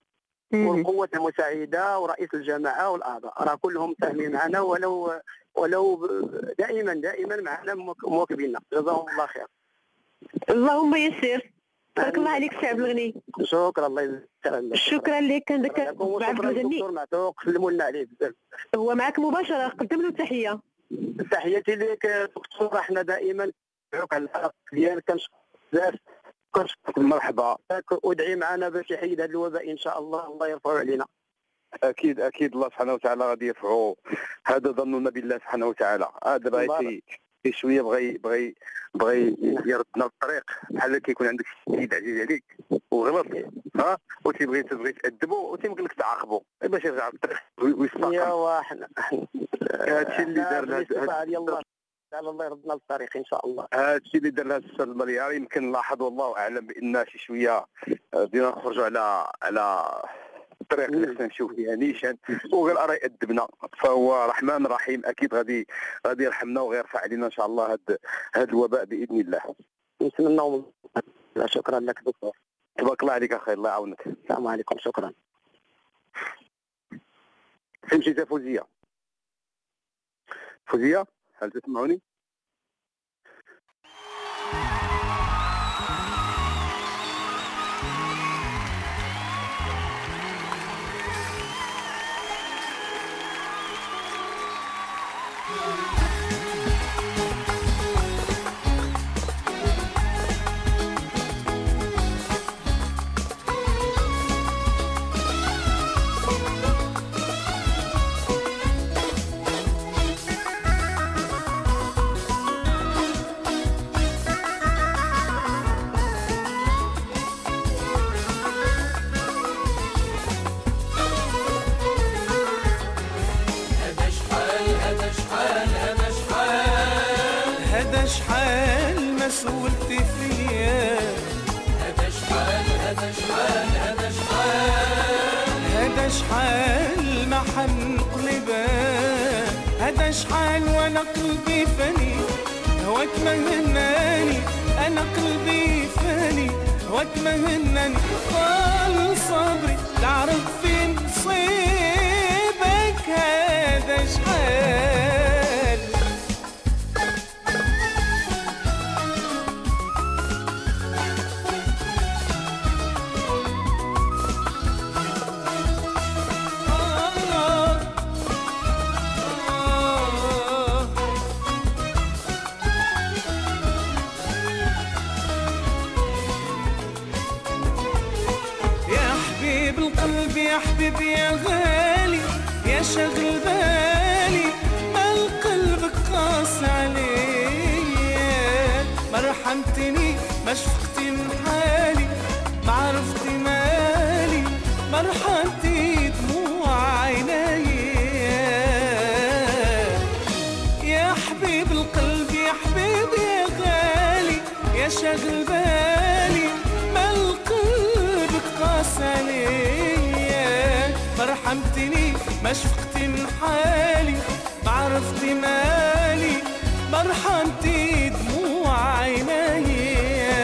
مم. والقوة المساعدة ورئيس الجماعة والأعضاء راه كلهم ساهمين معنا، ولو ولو ب- دائما دائما معنا موك- مواكبيننا، جزاهم الله خير. اللهم يسر. بارك الله عليك الشعب الغني. شكرا، الله يجزيك خير. شكرا لك. عندك شكرا لكم عبد وشكرا الغني للدكتور معتوق، سلموا لنا عليه بزاف. هو معك مباشره، قدم له التحيه. تحياتي لك دكتور، احنا دائما ندعوك على الحلقه ديالك، كنشكرك بزاف، كنشكرك مرحبا. وادعي معنا باش يحيد هذا الوباء ان شاء الله، الله يرفعه علينا. اكيد اكيد الله سبحانه وتعالى غادي يرفعوا هذا ظننا بالله سبحانه وتعالى. هذا بغى شي شويه بغى بغى بغى يردنا للطريق، بحال كيكون عندك شي سيد عزيز عليك وغلط، ها، وتيبغي تبغي تأدبو وتيمكن لك تعاقبو باش يرجع للطريق ويستقر. ايوا حنا هادشي اللي دار الاستطاعه ديال الله تعالى، الله يردنا للطريق ان شاء الله. هادشي اللي دار هذا الاستاذ المليار. يمكن نلاحظ والله اعلم بان شي شويه بدينا نخرجوا على على الطريق اللي خصنا نمشيو فيها نيشان، وغير راه يأدبنا، فهو رحمن رحيم، اكيد غادي غادي يرحمنا وغيرفع علينا ان شاء الله هذا هذا الوباء باذن الله. نتمنوا. شكرا لك دكتور. تبارك الله عليك اخي، الله يعاونك. السلام عليكم. شكرا. فين مشيتي فوزيه؟ فوزيه هل تسمعوني؟ هذا شحال ما سولتي فيا، هذا شحال هذا شحال هذا شحال هذا شحال ما حنقلبها، هذا شحال وانا قلبي فاني هواك ما هناني، انا قلبي فاني هواك ما هناني، طال صبري تعرف فين نصيبك، هذا شحال يا حبيبي يا غالي يا شغل بالي، ما القلب قاس عليا، ما رحمتني ما شفقتي من حالي، ما عرفتي مالي، ما رحمتي دموع عينيا، يا حبيب القلب يا حبيبي يا غالي يا شغل بالي، ما القلب قاس عليا، ما رحمتني ما شفقتي من حالي، ما عرفتي مالي، ما رحمتي دموع عينيا،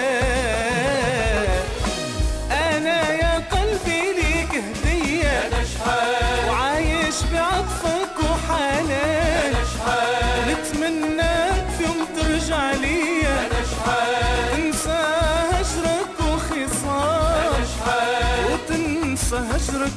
انا يا قلبي ليك هديه، وعايش بعطفك وحنان، نتمنى في يوم ترجع ليا، تنسى هجرك وخصام، وتنسى هجرك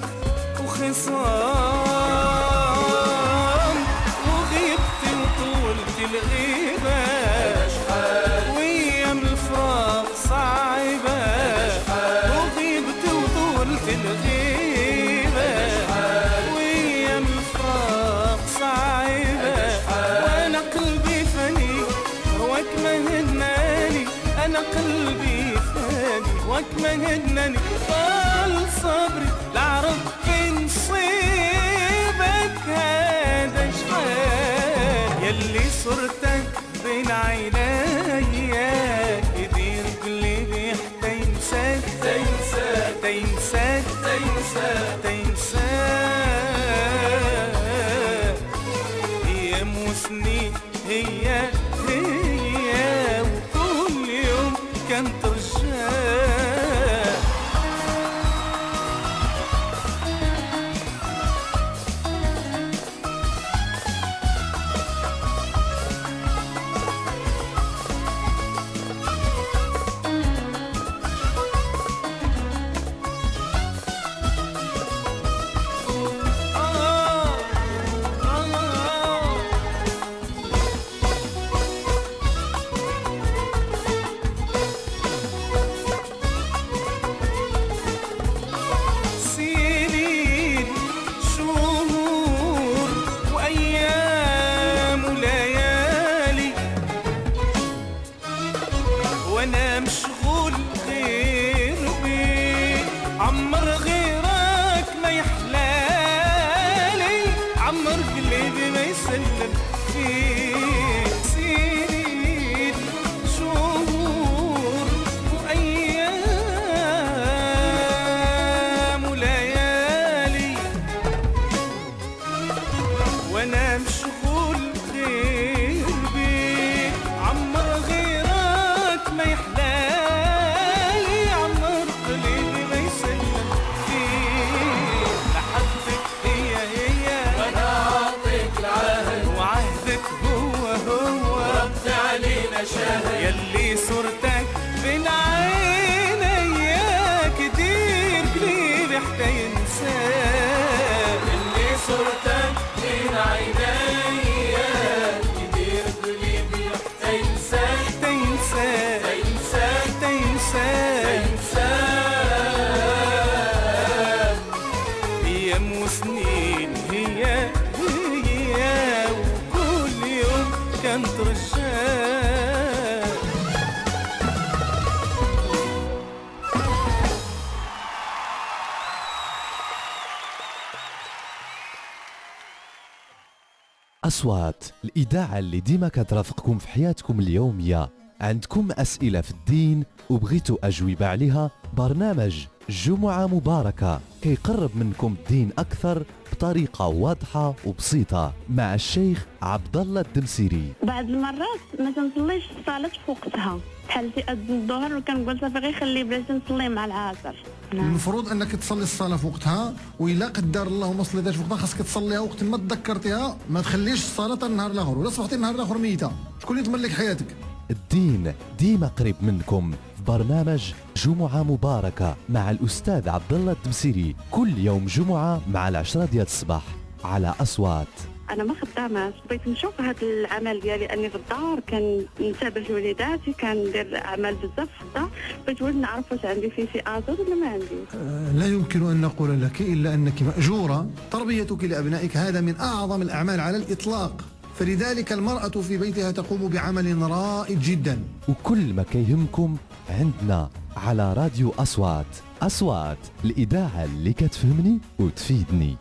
وخصام، وغيبتي وطولتي الغيبة، وأيام الفراق صعيبة، وغيبتي وطولتي الغيبة، وأيام الفراق صعيبة، وأنا قلبي فاني هواك ما هناني، أنا قلبي فاني هواك ما هناني، طال صبري لعرف فين صيبك، هذا شحال يلي صورتك بين عينيا، يدير قلبي حتى ينساك تنساك تنساك تنساك تنساك، ايام وسنين هي هي، وكل يوم كان ترجع. قلبي ما يسلم فيه سنين شهور وأيام وليالي وأنا مشغول غير بيك عمر غيرك ما يحلالي عمر قلبي ما يسلم فيه محبتك هي هي وانا اعطيك العهد وعهدك هو هو ربط علينا شهد يلي صورتك بين عينيك كتير قلبي حتى ينساك يلي صورتك بين عينيك كتير قلبي حتى ينساك تنساك تنساك تنساك تنساك ايام وسنين هي هي وكل يوم كان ترجاك أصوات الإذاعة اللي ديما كترافقكم في حياتكم اليومية. عندكم أسئلة في الدين وبغيتوا أجوبة عليها؟ برنامج جمعة مباركة كيقرب منكم الدين أكثر بطريقة واضحة وبسيطة مع الشيخ عبد الله الدمسيري. بعض المرات ما تنصليش الصلاة في وقتها بحال في أذن الظهر وكنقول صافي غير خلي بلاش نصلي مع العصر. المفروض انك تصلي الصلاه في وقتها، والا قدر الله ما صليتهاش في وقتها خاصك تصليها وقت ما تذكرتيها. ما تخليش الصلاه النهار الاخر، ولا صبحتي النهار الاخر ميته. شكون اللي يضمن لك حياتك؟ الدين ديما قريب منكم في برنامج جمعة مباركة مع الأستاذ عبد الله الدمسيري كل يوم جمعة مع العشرة ديال الصباح على أصوات. انا ما خداماش، بغيت نشوف هذا العمل ديالي اني في الدار كنتابع لوليداتي كندير اعمال بزاف في الدار. بغيت نعرف واش عندي فيه شي اجر ولا ما عندي. أه لا يمكن ان نقول لك الا انك ماجوره. تربيتك لابنائك هذا من اعظم الاعمال على الاطلاق، فلذلك المراه في بيتها تقوم بعمل رائد جدا. وكل ما كيهمكم عندنا على راديو أصوات. أصوات الإذاعة اللي كتفهمني وتفيدني.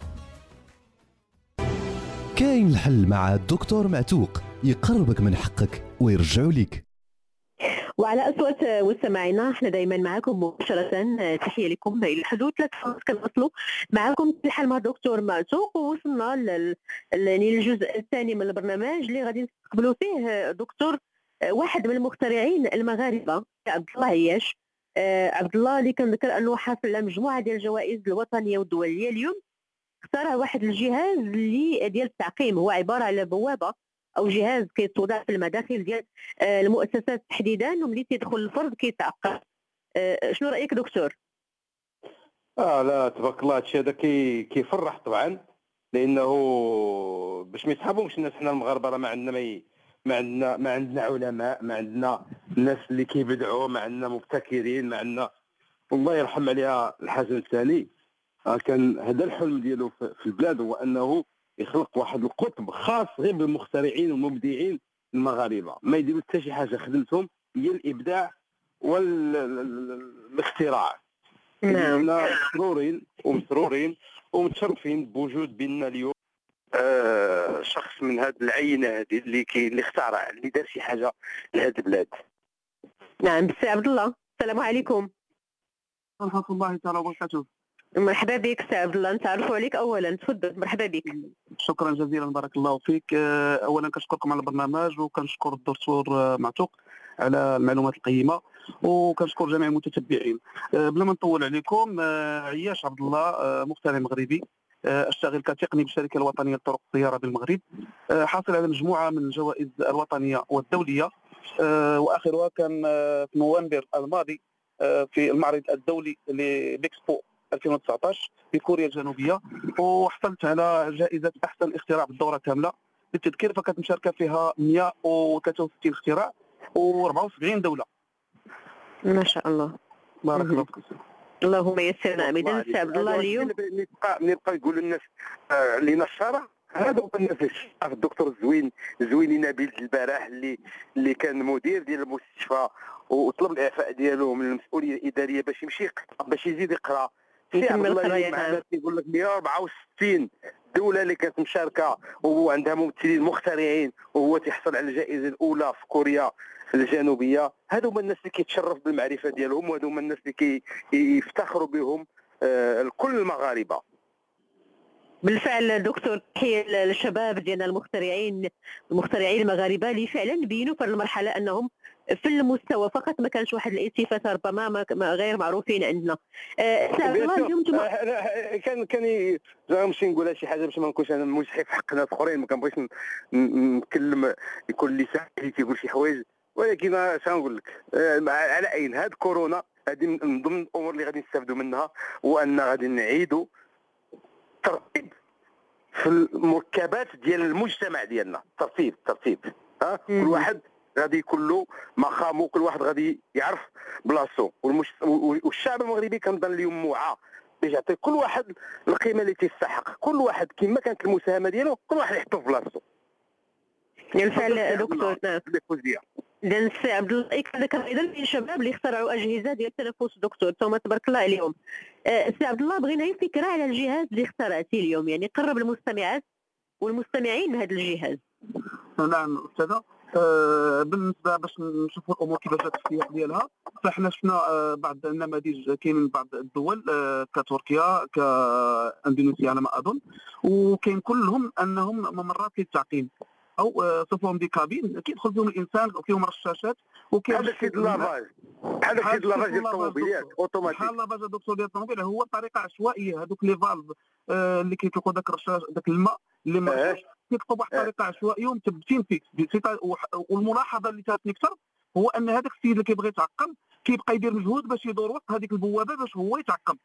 كاين الحل مع الدكتور معتوق يقربك من حقك ويرجعوا لك. وعلى أصوات مستمعينا احنا دائما معكم مباشرة. تحية لكم إلى حدود ثلاث ساعات كنوصلوا معكم في الحل مع الدكتور معتوق، ووصلنا لل... للجزء الثاني من البرنامج اللي غادي نستقبلوا فيه دكتور واحد من المخترعين المغاربة عبد الله عياش. عبد الله اللي كنذكر أنه حاصل على مجموعة ديال الجوائز الوطنية والدولية. اليوم اخترع واحد الجهاز اللي ديال التعقيم، هو عبارة على بوابة او جهاز كيتوضع في المداخل ديال المؤسسات تحديدا، وملي تيدخل الفرد كيتعقم. شنو رايك دكتور؟ اه لا تبارك الله، هادشي هذا كي كيفرح طبعا، لانه باش ما يسحبهمش الناس. حنا المغاربه راه ما عندنا ما ما عندنا ما عندنا علماء، ما عندنا الناس اللي كيبدعوا، ما عندنا مبتكرين، ما عندنا. والله يرحم عليها الحسن الثاني كان هذا الحلم ديالو في البلاد، هو انه يخلق واحد القطب خاص غير بالمخترعين والمبدعين المغاربه، ما يديروا حتى شي حاجه خدمتهم هي الابداع والاختراع. نعم. مسرورين ومسرورين ومتشرفين بوجود بيننا اليوم آه شخص من هذه العينه هذه اللي كي اللي اخترع اللي دار شي حاجه لهذه البلاد. نعم. سي عبد الله السلام عليكم. ورحمه الله تعالى وبركاته. مرحبا بك سي عبد الله، نتعرفوا عليك اولا، تفضل. مرحبا بك. شكرا جزيلا بارك الله فيك. اولا كنشكركم على البرنامج، وكنشكر الدكتور معتوق على المعلومات القيمه، وكنشكر جميع المتتبعين. بلا ما نطول عليكم، عياش عبد الله مخترع مغربي اشتغل كتقني بالشركه الوطنيه لطرق السياره بالمغرب، حاصل على مجموعه من الجوائز الوطنيه والدوليه، واخرها كان في نوفمبر الماضي في المعرض الدولي لبيكسبو ألفين وتسعطاش في كوريا الجنوبيه، وحصلت على جائزه احسن اختراع بالدوره كامله. للتذكير فكانت مشاركه فيها مئة وثلاثة وستين اختراع وأربعة وسبعين دوله. ما شاء الله بارك الله فيك. اللهم يسر. نعم. اذا سي عبد الله اليوم ملي يبقى يقولوا الناس اللي نشره هذا هو الناس. الدكتور الزوين زويني نبيل البارح اللي اللي كان مدير ديال المستشفى وطلب الاعفاء ديالو من المسؤوليه الاداريه باش يمشي باش يزيد يقرا. سي عبد الله معنا كيقول لك مئة وأربعة وستين الدوله اللي كانت مشاركه وعندها ممثلين مخترعين وهو تيحصل على الجائزه الاولى في كوريا الجنوبيه. هادو هما الناس اللي كيتشرف بالمعرفه ديالهم، وهادو هما الناس اللي كيفتخروا بهم آه كل المغاربه. بالفعل دكتور، تحيه للشباب ديالنا المخترعين المخترعين المغاربه اللي فعلا بينوا في المرحله انهم في المستوى فقط، ما كانش واحد الالتفات ربما ما غير معروفين عندنا. آه سعد الله اليوم تم... آه كان كان نمشي نقولها شي حاجه باش ما نكونش انا مزحف في حق ناس اخرين، ما كنبغيش نتكلم يكون لساني تيقول شي حوايج، ولكن اش غنقول لك آه على عين هاد كورونا هذه من ضمن الامور اللي غادي نستافدوا منها، وان غادي نعيدوا ترتيب في المركبات ديال المجتمع ديالنا. ترتيب ترتيب ها كل واحد غادي يكون له مقامه، كل واحد غادي يعرف بلاصتو، والمش... والشعب المغربي كنظن اليوم موعى باش يعطي كل واحد القيمه اللي تيستحق، كل واحد كما كانت المساهمه ديالو كل واحد يحطو في بلاصتو. بالفعل دكتور، نعم. اذا السي عبد الله كان ذكر ايضا في الشباب اللي اخترعوا اجهزه ديال التنفس دكتور، ثم تبارك الله عليهم. السي عبد الله بغينا غير فكره على الجهاز اللي اخترعتيه اليوم، يعني قرب المستمعات والمستمعين من هذا الجهاز. نعم استاذه، آه بالنسبه باش نشوفوا الامور كيفاش جات السياق ديالها، فاحنا شفنا آه بعض النماذج كاين بعض الدول آه كتركيا كاندونيسيا على ما اظن، وكاين كلهم انهم ممرات للتعقيم او آه صفوهم دي كابين كيدخل فيهم الانسان وفيهم رشاشات وكاين هذا الشيء لافاج بحال هكا لافاج ديال الطوموبيلات اوتوماتيك. بحال لافاج دكتور ديال الطوموبيل هو بطريقه عشوائيه، هذوك لي فالف آه اللي كيطلقوا داك الرشاش داك الماء اللي مرشوش كيطلقوا بواحد الطريقه عشوائيه ومثبتين فيك. والملاحظه اللي جاتني اكثر هو ان هذاك السيد اللي كيبغي يتعقم كيبقى يدير مجهود باش يدور وسط هذيك البوابه باش هو يتعقم.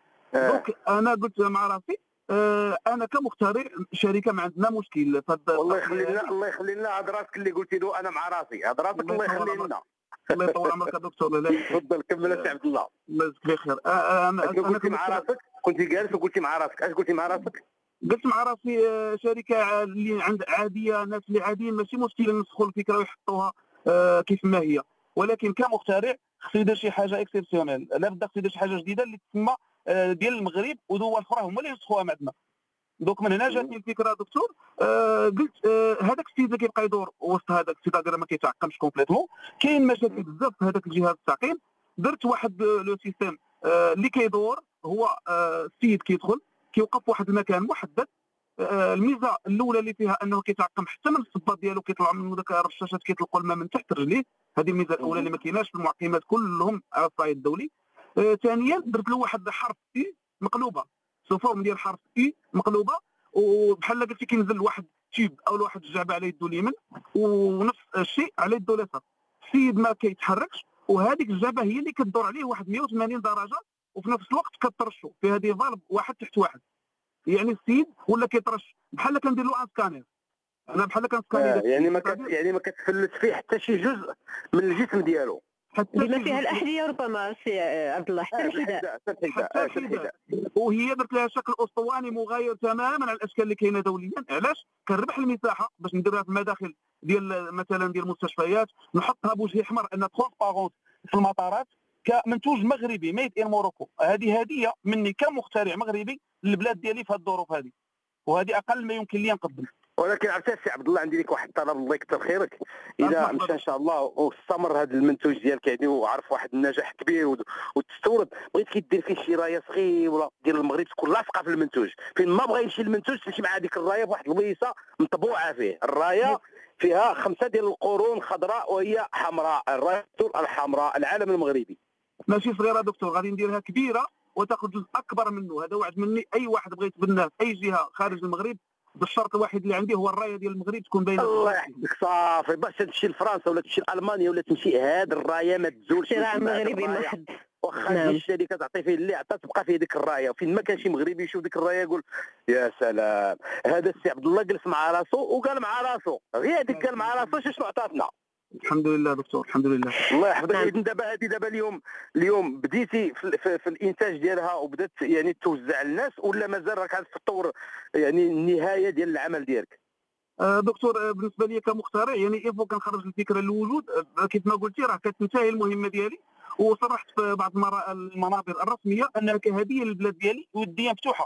دونك انا قلت مع راسي آه انا كمخترع شركه ما عندنا مشكل. الله يخلي لنا الله يخلي لنا هاد راسك اللي قلتي له انا مع راسي، هاد راسك الله يخلي لنا. الله يطول عمرك يا دكتور. تفضل كمل السي عبد الله. الله يجزيك بخير. آه انا انا قلتي مع راسك، كنتي جالس وقلتي مع راسك، اش قلتي مع راسك؟ قلت مع راسي شركه اللي عند عاديه، ناس اللي عاديين ماشي مشكل ينسخوا الفكره ويحطوها آه كيف ما هي، ولكن كمخترع خصو يدير شي حاجه اكسبسيونيل، لا بد خصو يدير شي حاجه جديده اللي تسمى آه ديال المغرب، ودول اخرى هما اللي ينسخوها عندنا. دونك من هنا جاتني الفكره دكتور. آه قلت آه هذاك السيد اللي كيبقى يدور وسط هذاك السيد ما كيتعقمش كومبليتمون، كاين مشاكل بزاف في هذاك الجهاز التعقيم. درت واحد لو سيستيم آه اللي كيدور، هو آه السيد كيدخل كيوقف في واحد المكان محدد. آه الميزه الاولى اللي فيها انه كيتعقم حتى من الصباط ديالو، كيطلع منه ذاك الرشاشات كيطلقوا الماء من تحت رجليه. هذه الميزه الاولى اللي ما كايناش في المعقمات كلهم على الصعيد الدولي. آه ثانيا درت له واحد حرف اي مقلوبه، سوفورم ديال حرف اي مقلوبه، وبحال قلتي كينزل واحد تيب او واحد الجعبه على يده اليمين ونفس الشيء على يده اليسار. السيد ما كيتحركش، وهذيك الجعبه هي اللي كدور عليه واحد مئة وثمانين درجه، وفي نفس الوقت كترشو في هذه فالف واحد تحت واحد. يعني السيد ولا كيطرش بحال كندير له ان سكانير، انا بحال كنسكاني آه يعني ما كت... يعني ما كتفلت فيه حتى شي جزء من الجسم ديالو، حتى بما فيها الاحذيه ربما سي عبد الله، حتى الحذاء حتى الحذاء. وهي درت لها شكل اسطواني مغاير تماما على الاشكال اللي كاينه دوليا. علاش؟ كنربح المساحه باش نديرها في المداخل ديال مثلا ديال المستشفيات، نحطها بوجه احمر ان ترونسبارونت في المطارات كمنتوج مغربي ميد ان موروكو. هذه هديه مني كمخترع مغربي للبلاد ديالي في هذه الظروف هذه، وهذه اقل ما يمكن لي نقدم. ولكن عرفتي السي عبد الله، عندي لك واحد الطلب الله يكثر خيرك. اذا مشى ان شاء الله واستمر هذا المنتوج ديالك يعني وعرف واحد النجاح كبير وتستورد، بغيت كيدير فيه شي رايه صغيره ديال المغرب تكون لاصقه في المنتوج، فين ما بغى يمشي المنتوج تمشي مع هذيك الرايه بواحد البويصه مطبوعه فيه. الرايه فيها خمسه ديال القرون خضراء وهي حمراء، الرايه الحمراء العالم المغربي. ماشي صغيره دكتور، غادي نديرها كبيره وتاخذ جزء اكبر منه. هذا وعد مني، اي واحد بغى يتبناه في اي جهه خارج المغرب، بالشرط الوحيد اللي عندي هو الرايه ديال المغرب تكون باينه. الله يحفظك صافي، باش تمشي لفرنسا ولا تمشي لالمانيا ولا تمشي، هاد الرايه ما تزولش. شراع مغربي محد، واخا نعم. الشركه تعطي فيه اللي عطات تبقى فيه ديك الرايه، وفين ما كان شي مغربي يشوف ديك الرايه يقول يا سلام. هذا السي عبد الله جلس مع راسو وقال مع راسو، غير هذيك قال مع راسو شنو عطاتنا. الحمد لله دكتور، الحمد لله. الله يحفظك. اذا دابا هذه دابا اليوم اليوم بديتي في, في, في الانتاج ديالها وبدات يعني توزع على الناس، ولا مازال راك عاد في الطور يعني النهايه ديال العمل ديالك؟ آه دكتور، بالنسبه لي كمخترع يعني ايفو كنخرج الفكره للوجود، كيف ما قلتي راه كتنتهي المهمه ديالي، وصرحت في بعض المنابر الرسميه انها كهديه للبلاد ديالي وديه مفتوحه.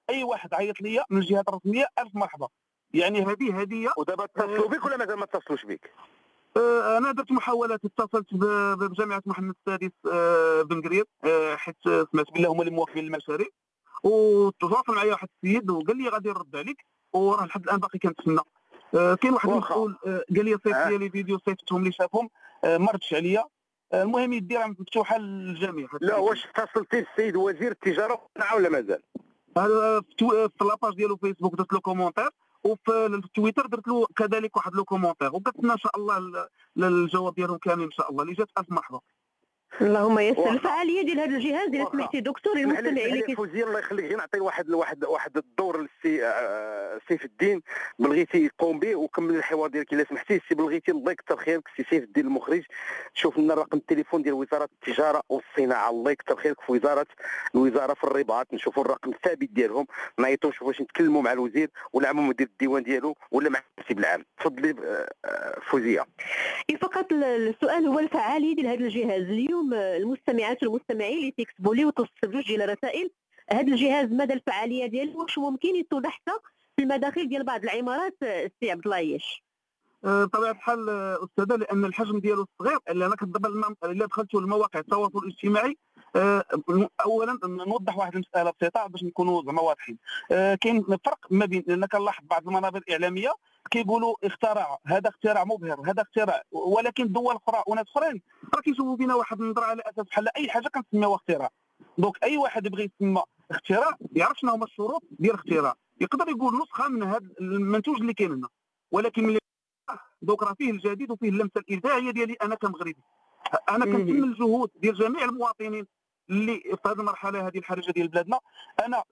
اي واحد عيط ليا من الجهات الرسميه الف مرحبا. يعني هذه هديه. ودابا اتصلوا بك ولا مازال ما اتصلوش بك؟ آه انا درت محاولات، اتصلت بجامعه محمد السادس آه بن قريب آه حيت سمعت بالله هما اللي موقفين المشاريع، وتواصل معايا واحد السيد وقال لي غادي نرد عليك، وراه لحد الان باقي كنتسنى. آه كاين واحد المسؤول آه قال لي صيفط لي فيديو صيفطتهم اللي شافهم آه ما ردش عليا. آه المهم يدي راه مفتوحه للجميع. لا واش اتصلتي بالسيد وزير التجاره ولا مازال؟ هذا في لاباج ديالو فيسبوك درت له كومونتير، وفي التويتر درت له كذلك واحد لو كومونتير، وكنتسنى ان شاء الله الجواب ديالهم كامل ان شاء الله اللي جات الف مرحبا. اللهم يسر. الفعاليه ديال هذا الجهاز اللي سمعتي دكتور المستمعين اللي كي فوزيه الله يخليك غير نعطي واحد واحد واحد الدور للسي سيف الدين بلغيتي يقوم به وكمل الحوار ديالك الا سمحتي. سي بلغيتي الله يكثر خيرك سي سيف الدين المخرج، شوف لنا رقم التليفون ديال وزاره التجاره والصناعه الله يكثر خيرك في وزاره الوزاره في الرباط، نشوفوا الرقم الثابت ديالهم نعيطوا نشوفوا واش نتكلموا مع الوزير ولا مع مدير الديوان ديالو ولا مع النائب العام. تفضلي فوزيه. فقط السؤال هو الفعاليه ديال هذا الجهاز اليوم، المستمعات والمستمعين اللي تيكتبوا لي وتوصل بجوج ديال الرسائل، هذا الجهاز مدى الفعاليه ديالو واش ممكن يتوضح حتى في المداخل ديال بعض العمارات السي عبد الله عياش؟ بطبيعه الحال استاذه، لان الحجم ديالو صغير، الا دابا الا دخلتوا لمواقع التواصل الاجتماعي اولا نوضح واحد المساله بسيطه باش نكونوا زعما واضحين. كاين فرق ما بين، لان كنلاحظ بعض المنابر الاعلاميه كيقولوا اختراع، هذا اختراع مبهر، هذا اختراع، ولكن دول اخرى وناس اخرين راه كيشوفوا فينا واحد النظره على اساس بحال اي حاجه كنسميوها اختراع. دونك اي واحد يبغي يسمى اختراع يعرف شنو هما الشروط ديال الاختراع، يقدر يقول نسخه من هذا المنتوج اللي كاين لنا، ولكن ملي دوك راه فيه الجديد وفيه اللمسه الابداعيه ديالي انا كمغربي. انا كنتم الجهود ديال جميع المواطنين اللي في هذه المرحله هذه الحرجه ديال بلادنا، انا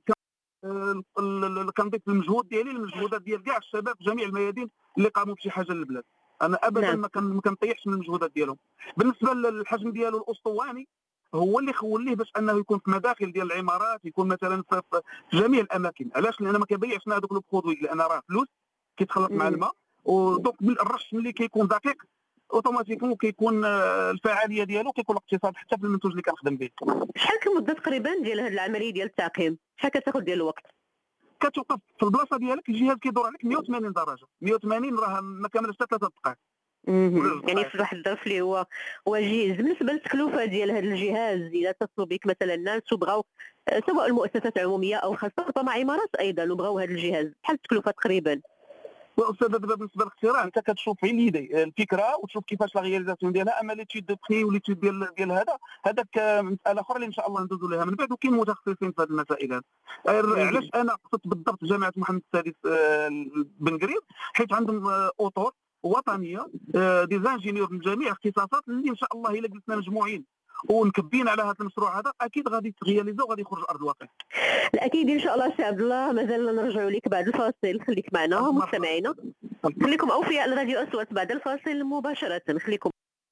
كنضيف المجهود ديالي المجهودات ديال كاع الشباب في جميع الميادين اللي قاموا بشي حاجه للبلاد. انا ابدا ما ما كنطيحش من المجهودات ديالهم. بالنسبه للحجم ديالو الاسطواني هو اللي خوليه باش انه يكون في مداخل ديال العمارات، يكون مثلا في جميع الاماكن. علاش؟ لان ما كيبيعش هذوك البرودوي، لان راه فلوس كيتخلط مع الماء، ودوك الرش ملي كيكون دقيق اوتوماتيكمون كيكون الفعاليه ديالو كيكون الاقتصاد حتى في المنتوج اللي كنخدم به. شحال كمده تقريبا ديال هذه العمليه ديال التعقيم؟ شحال كتاخذ ديال الوقت؟ كتوقف في البلاصه ديالك، الجهاز كيدور عليك مية وثمانين درجه، مية وثمانين راه ما كاملش حتى ثلاثه دقائق. يعني في واحد الظرف اللي هو وجيز. بالنسبه للتكلفه ديال هذا الجهاز، اذا اتصلوا بك مثلا الناس وبغاو سواء المؤسسات العموميه او خاصه ربما عمارات ايضا وبغاو هذا الجهاز، شحال التكلفه تقريبا؟ واستاذ دابا بالنسبه للاختراع انت كتشوف في ليدي الفكره وتشوف كيفاش لا رياليزاسيون ديالها، اما ليتود دو بري وليتود ديال ديال هذا هذاك مساله اخرى اللي ان شاء الله ندوزوا لها من بعد، وكاين متخصصين في هذه المسائل هذه. علاش انا قصدت بالضبط جامعه محمد السادس بن قريب؟ حيت عندهم اطر وطنيه دي زانجينيور من جميع الاختصاصات اللي ان شاء الله الا جلسنا مجموعين ونكبين على هذا المشروع هذا اكيد غادي ترياليزا وغادي يخرج ارض الواقع. اكيد ان شاء الله سي عبد الله. مازال نرجعوا لك بعد الفاصل، خليك معنا مستمعينا، خليكم اوفياء لراديو اصوات بعد الفاصل مباشره. خليكم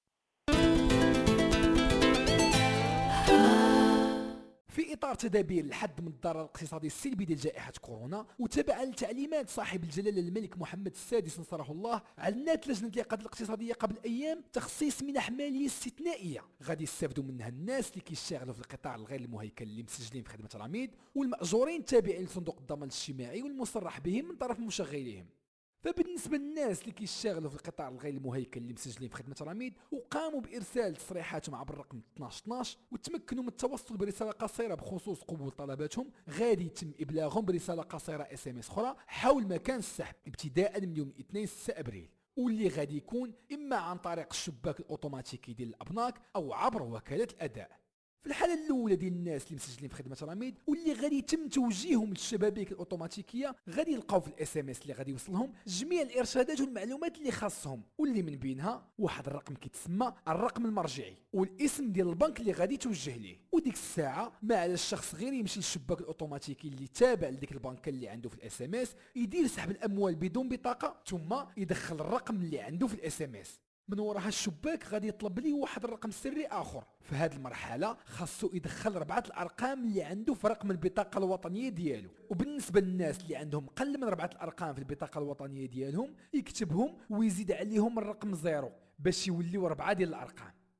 في إطار تدابير الحد من الضرر الاقتصادي السلبي ديال جائحة كورونا، وتبعا لتعليمات صاحب الجلالة الملك محمد السادس نصره الله، أعلنت لجنة الإنقاذ الاقتصادية قبل أيام تخصيص منح مالية استثنائية غادي يستافدوا منها الناس اللي كيشتغلوا في القطاع الغير المهيكل اللي مسجلين في خدمة العميد، والمأجورين التابعين لصندوق الضمان الاجتماعي والمصرح بهم من طرف مشغليهم. فبالنسبه للناس اللي كيشتغلوا في القطاع الغير المهيكل اللي مسجلين في خدمه العميد وقاموا بارسال تصريحاتهم عبر الرقم اثناش اثناش وتمكنوا من التوصل برساله قصيره بخصوص قبول طلباتهم، غادي يتم ابلاغهم برساله قصيره اس ام اس اخرى حول مكان السحب ابتداء من يوم الاثنين ستة ابريل، واللي غادي يكون اما عن طريق الشباك الاوتوماتيكي ديال الابناك او عبر وكاله الاداء. في الحاله الاولى ديال الناس اللي مسجلين في خدمه العميد واللي غادي يتم توجيههم للشبابيك الاوتوماتيكيه، غادي يلقاو في الاس ام اس اللي غادي يوصلهم جميع الارشادات والمعلومات اللي خاصهم، واللي من بينها واحد الرقم كيتسمى الرقم المرجعي والاسم ديال البنك اللي غادي توجه ليه. وديك الساعه ما على الشخص غير يمشي للشباك الاوتوماتيكي اللي تابع لديك البنك اللي عنده في الاس ام اس، يدير سحب الاموال بدون بطاقه ثم يدخل الرقم اللي عنده في الاس ام اس. من وراها الشباك غادي يطلب ليه واحد الرقم سري اخر. في هذه المرحله خاصو يدخل ربعه الارقام اللي عنده في رقم البطاقه الوطنيه ديالو، وبالنسبه للناس اللي عندهم قل من ربعه الارقام في البطاقه الوطنيه ديالهم يكتبهم ويزيد عليهم الرقم زيرو باش يوليو ربعه ديال الارقام.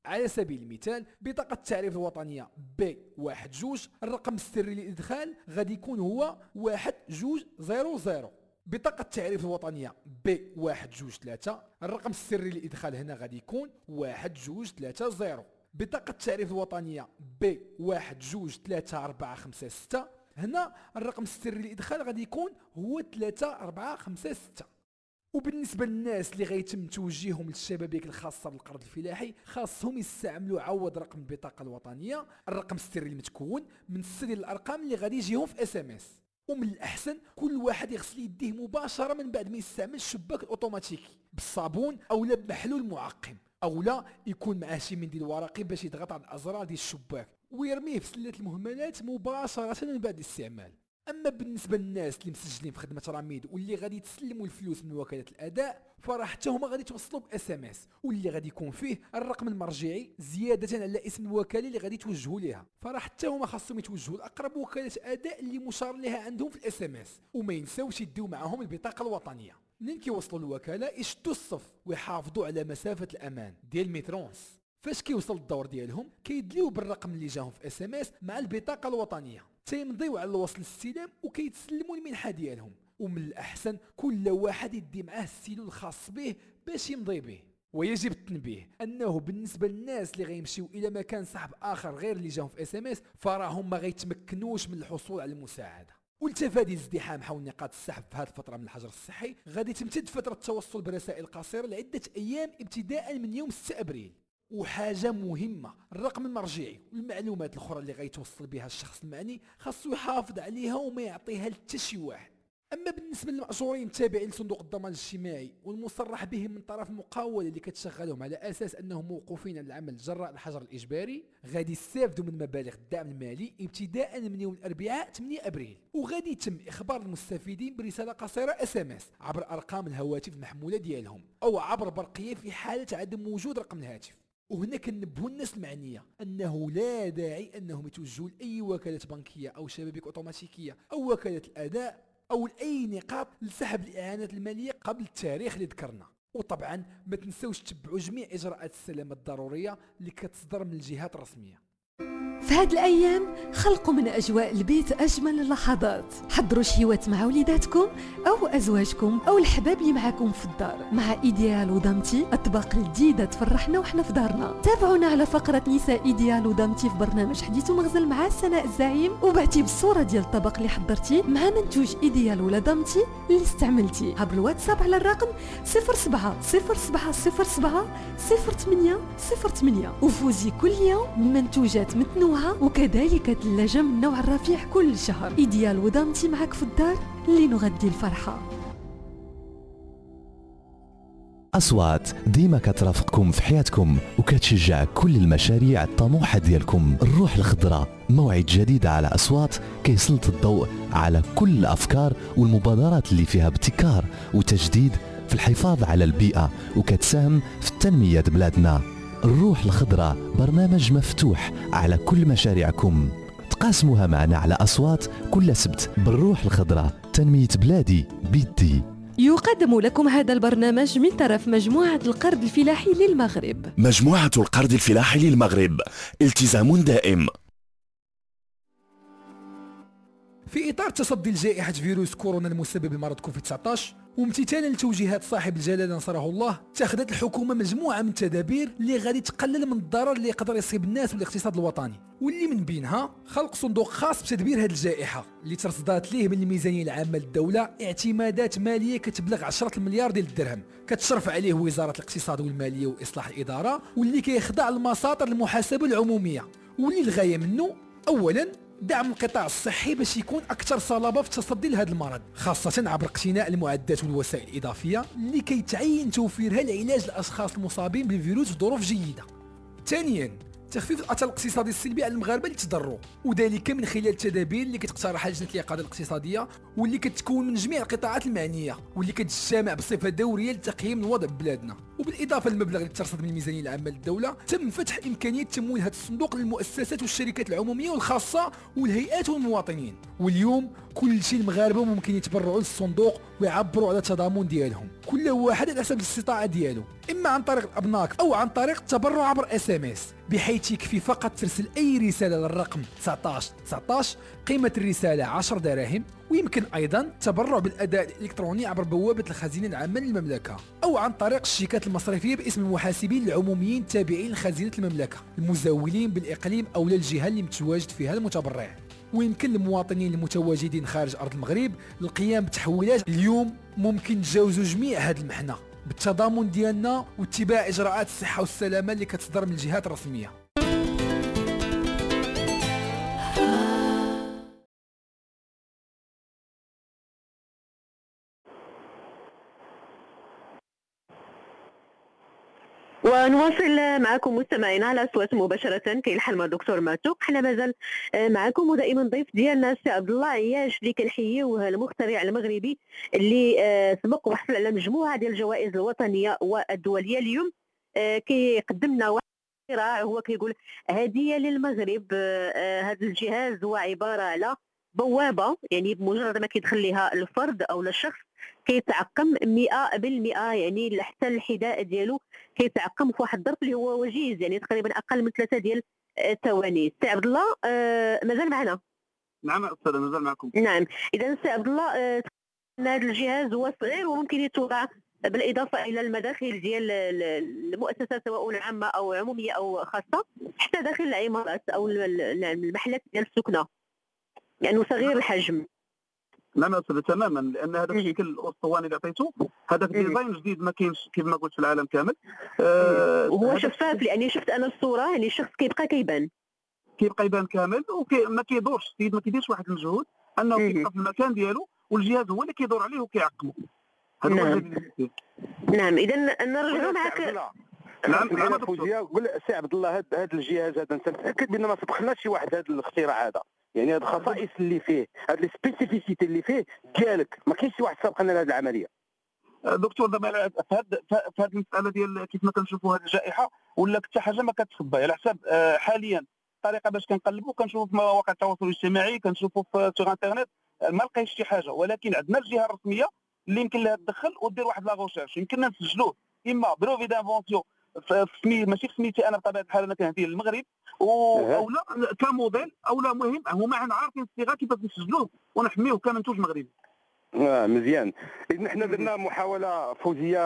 على سبيل المثال بطاقة التعريف الوطنية بي واحد جوج، الرقم السري للإدخال غادي يكون هو واحد جوج زيرو زيرو. بطاقة التعريف الوطنية بي واحد جوج ثلاثة، الرقم السري للإدخال هنا غادي يكون واحد جوج ثلاثة زيرو. بطاقة التعريف الوطنية بي واحد جوج ثلاثة أربعة خمسة ستة، هنا الرقم السري للإدخال غادي يكون هو ثلاثة أربعة خمسة ستة. وبالنسبة للناس اللي غيتم توجيههم للشبابيك الخاصة بالقرض الفلاحي، خاصهم يستعملوا عوض رقم البطاقة الوطنية الرقم السري المتكون من ستة ديال الأرقام اللي غادي يجيهم في اس ام اس. ومن الأحسن كل واحد يغسل يديه مباشرة من بعد ما يستعمل الشباك الأوتوماتيكي بالصابون أو لا بمحلول معقم، أو لا يكون معاه شي منديل ورقي باش يضغط على الأزرار ديال الشباك ويرميه في سلة المهملات مباشرة من بعد الاستعمال. اما بالنسبه للناس اللي مسجلين في خدمه رميد واللي غادي تسلموا الفلوس من وكاله الاداء، فراه حتى هما غادي توصلوا باس ام اس واللي غادي يكون فيه الرقم المرجعي زياده على اسم الوكاله اللي غادي توجهوا ليها. فراه حتى هما خاصهم يتوجهوا لاقرب وكاله اداء اللي مشار لها عندهم في الاس ام اس، وما ينساوش يديو معاهم البطاقه الوطنيه. منين كيوصلوا للوكاله يشدوا الصف ويحافظوا على مسافه الامان ديال مترونس. فاش كيوصل الدور ديالهم كيدليو بالرقم اللي جاهم في اس ام اس مع البطاقه الوطنيه، تيمضيو على الوصل الاستلام وكيتسلموا المنحه ديالهم. ومن الاحسن كل واحد يدي معاه السيلو الخاص به باش يمضي به. ويجب التنبيه انه بالنسبه للناس اللي غيمشيو الى مكان سحب اخر غير اللي جاهم في اس ام اس، فراهم ما غيتمكنوش من الحصول على المساعده. ولتفادي الازدحام حول نقاط السحب في هذه الفتره من الحجر الصحي، غادي تمتد فتره التوصل برسائل قصيره لعده ايام ابتداء من يوم ستة ابريل. وحاجه مهمه، الرقم المرجعي والمعلومات الاخرى اللي غيتوصل بها الشخص المعني خاصو يحافظ عليها وما يعطيها لحتى شي واحد. اما بالنسبه للمأجورين التابعين لصندوق الضمان الاجتماعي والمصرح بهم من طرف المقاوله اللي كتشغلهم على اساس انهم موقوفين عن العمل جراء الحجر الاجباري، غادي يستافدوا من مبالغ الدعم المالي ابتداء من يوم الاربعاء ثمانية ابريل. وغادي يتم اخبار المستفيدين برساله قصيره اس ام اس عبر ارقام الهواتف المحموله ديالهم او عبر برقيه في حاله عدم وجود رقم الهاتف. وهنا كنبهوا الناس المعنيه انه لا داعي انهم يتوجهوا لاي وكاله بنكيه او شبابيك اوتوماتيكيه او وكاله الاداء او لاي نقاط لسحب الاعانات الماليه قبل التاريخ اللي ذكرنا. وطبعا ما تنسوش تتبعوا جميع اجراءات السلامه الضروريه اللي كتصدر من الجهات الرسميه. في هاد الايام خلقوا من اجواء البيت اجمل اللحظات. حضروا شهيوات مع وليداتكم او ازواجكم او الحباب اللي معاكم في الدار مع ايديال ودامتي، اطباق جديده تفرحنا وحنا في دارنا. تابعونا على فقره نساء ايديال ودامتي في برنامج حديث ومغزل مع سناء الزعيم، وبعتي بالصوره ديال الطبق اللي حضرتي مع منتوج ايديال ولا دامتي اللي استعملتي عبر الواتساب على الرقم صفر سبعة صفر سبعة صفر سبعة صفر ثمانية صفر ثمانية، وفوزي كل يوم بمنتوجات متنوعه وكذلك ثلاجة من النوع الرفيع كل شهر. ايديال ودامتي معك في الدار لنغذي الفرحة. أصوات ديما كترافقكم في حياتكم وكتشجع كل المشاريع الطموحة ديالكم. الروح الخضراء موعد جديد على أصوات كيسلط الضوء على كل الأفكار والمبادرات اللي فيها ابتكار وتجديد في الحفاظ على البيئة وكتساهم في تنمية بلادنا. الروح الخضراء برنامج مفتوح على كل مشاريعكم، تقاسموها معنا على أصوات كل سبت. بالروح الخضراء تنمية بلادي بيدي. يقدم لكم هذا البرنامج من طرف مجموعة القرض الفلاحي للمغرب. مجموعة القرض الفلاحي للمغرب، التزام دائم. في إطار تصدي لجائحة فيروس كورونا المسبب بمرض كوفيد تسعطاش وامتثالا لتوجيهات صاحب الجلالة نصره الله، اتخذت الحكومة مجموعة من التدابير اللي غادي تقلل من الضرر اللي يقدر يصيب الناس والاقتصاد الوطني، واللي من بينها خلق صندوق خاص بتدبير هذه الجائحة اللي ترصدات ليه من الميزانية العامة للدولة اعتمادات مالية كتبلغ عشرة المليار ديال الدرهم، كتشرف عليه وزارة الاقتصاد والمالية وإصلاح الإدارة، واللي كيخضع لمساطر المحاسبة العمومية، واللي الغاية منه أولا دعم القطاع الصحي باش يكون اكثر صلابه في التصدي لهذا المرض، خاصه عبر اقتناء المعدات والوسائل الاضافيه اللي كيتعين توفيرها لعلاج الاشخاص المصابين بالفيروس في ظروف جيده. ثانيا تخفيف الاثر الاقتصادي السلبي على المغاربه اللي تضروا، وذلك من خلال التدابير اللي كتقترحها لجنه الإقادة الاقتصاديه واللي كتكون من جميع القطاعات المعنيه واللي كتجتمع بصفه دوريه لتقييم الوضع ببلادنا. وبالاضافه للمبلغ اللي ترصد من الميزانيه العامه للدوله، تم فتح امكانيه تمويل هذا الصندوق للمؤسسات والشركات العموميه والخاصه والهيئات والمواطنين. واليوم كل شيء المغاربه ممكن يتبرعوا للصندوق ويعبروا على التضامن ديالهم كل واحد على حسب الاستطاعه ديالو، اما عن طريق الابناك او عن طريق التبرع عبر اس ام اس، بحيث يكفي فقط ترسل اي رساله للرقم تسعطاش تسعطاش، قيمه الرساله عشرة دراهم. ويمكن ايضا التبرع بالاداء الالكتروني عبر بوابه الخزينه العامه للمملكه، او عن طريق الشيكات المصرفيه باسم المحاسبين العموميين التابعين لخزينه المملكه المزاولين بالاقليم او للجهه اللي متواجد فيها المتبرع. ويمكن للمواطنين المتواجدين خارج ارض المغرب القيام بتحويلات اليوم. ممكن تجاوزوا جميع هذه المحنه بالتضامن ديالنا واتباع اجراءات الصحه والسلامه اللي كتصدر من الجهات الرسميه. ونواصل معكم مستمعينا على صوت مباشرة كيلحل مع الدكتور معتوق. حنا مازال معكم ودائما ضيف ديالنا السي عبد الله عياش اللي كنحييوه، المخترع المغربي اللي سبق وحصل على مجموعة ديال الجوائز الوطنية والدولية. اليوم كيقدم لنا واحد اختراع، هو كيقول هدية للمغرب. هذا الجهاز هو عبارة على بوابة، يعني بمجرد ما كيدخل لها الفرد او الشخص كيتعقم مئة بالمئة، يعني حتى الحذاء ديالو كيتعقم في واحد الظرف اللي هو وجيز، يعني تقريبا اقل من ثلاثه ديال الثواني. سي عبد الله آه مازال معنا؟ نعم استاذ مازال معكم. نعم، اذا سي عبد الله آه هذا الجهاز هو صغير وممكن يتوضع بالاضافه الى المداخل ديال المؤسسات سواء عامه او عموميه او خاصه، حتى داخل العمارات او المحلات ديال السكنه، لانه يعني صغير الحجم. نعم استاذ تماما، لان هذا الشكل الاسطواني اللي عطيته هذا ديزاين جديد ما كاينش كيف ما قلت في العالم كامل. آه وهو شفاف، لاني شفت انا الصوره، يعني الشخص كيبقى كيبان كيبقى يبان كامل وما كيدورش، السيد ما كيديرش واحد المجهود انه كيبقى في المكان ديالو والجهاز هو اللي كيدور عليه وكيعقمه. هذا هو نعم. نعم اذا نرجعوا معك. نعم نعم فوزيه. قول سي عبد الله، هذا هذا الجهاز هذا انت متاكد بان ما سبقناش شي واحد هذا الاختراع هذا؟ يعني هذه الخصائص اللي فيه، هذه السبيسيفيسيتي اللي فيه ديالك ما كاينش شي واحد سابقنا لهذه العمليه. دكتور دابا في هذه في هذه المساله ديال كيف ما كنشوفوا هذه الجائحه ولا حتى حاجه ما كتخبى، على حساب حاليا الطريقه باش كنقلبوا كنشوفوا في مواقع التواصل الاجتماعي، كنشوفوا في سوغ انترنت، ما لقيتش شي حاجه. ولكن عندنا الجهه الرسميه اللي يمكن لها تدخل ودير واحد لا غوشيرش، يمكننا نسجلوه اما بروفي دانفونسيون في سمي ماشي في سميتي انا بطبيعه الحال، انا كنهديه للمغرب او لا كموديل او لا. مهم هما حنا عارفين الصيغه كيفاش نسجلوه ونحميوه كمنتوج مغربي. اه مزيان. اذا حنا درنا محاوله فوزيه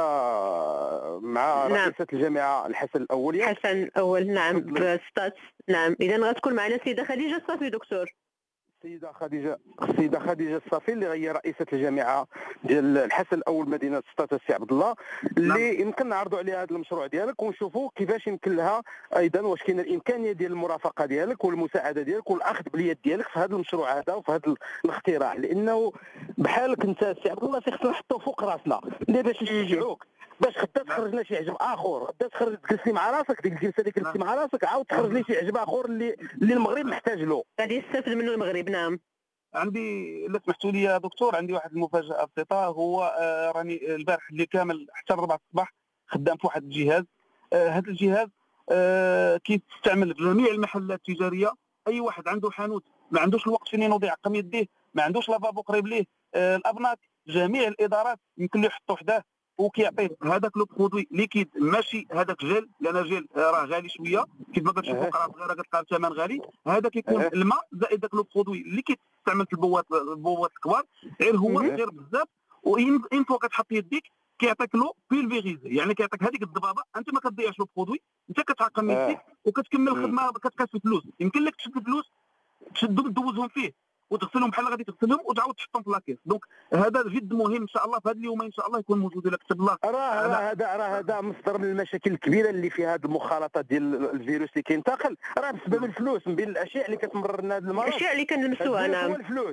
مع نعم. رئيسه الجامعه الحسن الاول. حسن الاول نعم بستات. نعم اذا غتكون معنا السيده خديجه الصافي. دكتور السيده خديجه السيده خديجه الصافي اللي هي رئيسه الجامعه ديال الحسن الاول مدينه سطات السي عبد الله، اللي يمكن نعرضوا عليها هذا المشروع ديالك ونشوفوا كيفاش يمكن لها ايضا، واش كاينه الامكانيه ديال المرافقه ديالك والمساعده ديالك والاخذ باليد ديالك في هذا المشروع هذا وفي هذا الاختراع، لانه بحالك انت السي عبد الله خصنا نحطوا فوق راسنا اللي باش نشجعوك، باش غدا تخرج لنا شي عجب اخر، غدا تخرج تجلسي مع راسك ديك الجلسه اللي جلستي مع راسك عاود تخرج لي شي عجب اخر اللي اللي المغرب محتاج له، غادي يستافد منه المغرب. نعم عندي الا سمحتوا لي يا دكتور، عندي واحد المفاجاه بسيطه. هو آه راني البارح اللي كامل حتى الربع الصباح خدام في واحد الجهاز. آه هذا الجهاز آه كيستعمل في جميع المحلات التجاريه. اي واحد عنده حانوت ما عندوش الوقت فين ينوض يعقم يديه، ما عندوش لافابو قريب ليه، آه الابناك، جميع الادارات يمكن له يحطوا حداه وكيعطيه هذاك لو برودوي ليكيد، ماشي هذاك جيل، لان الجيل راه غالي شويه كيف ما كتشوفوا قرعه صغيره كتلقى بثمن غالي. هذا كيكون الماء زائد داك لو برودوي اللي كيستعمل في البوات البوات الكبار، غير هو غير بزاف. وين فوا كتحط يديك كيعطيك لو بيلفيغيزي، يعني كيعطيك هذيك الضبابه، انت ما كتضيعش لو برودوي، انت كتعقم يديك وكتكمل الخدمه. كتكاسب الفلوس، يمكن لك تشد الفلوس تشدهم دوزهم فيه وتغسلهم بحال غادي تغسلهم وتعاود تحطهم في لاكيس. دونك هذا جد مهم ان شاء الله في هذا اليومين ان شاء الله يكون موجود لك كتب الله. راه هذا راه هذا مصدر من المشاكل الكبيره اللي فيها هذه المخالطات ديال الفيروس اللي كينتقل، راه بسبب الفلوس من بين الاشياء اللي كتمرر لنا هذا المرض، الاشياء اللي كنلمسوها. نعم هو الفلوس.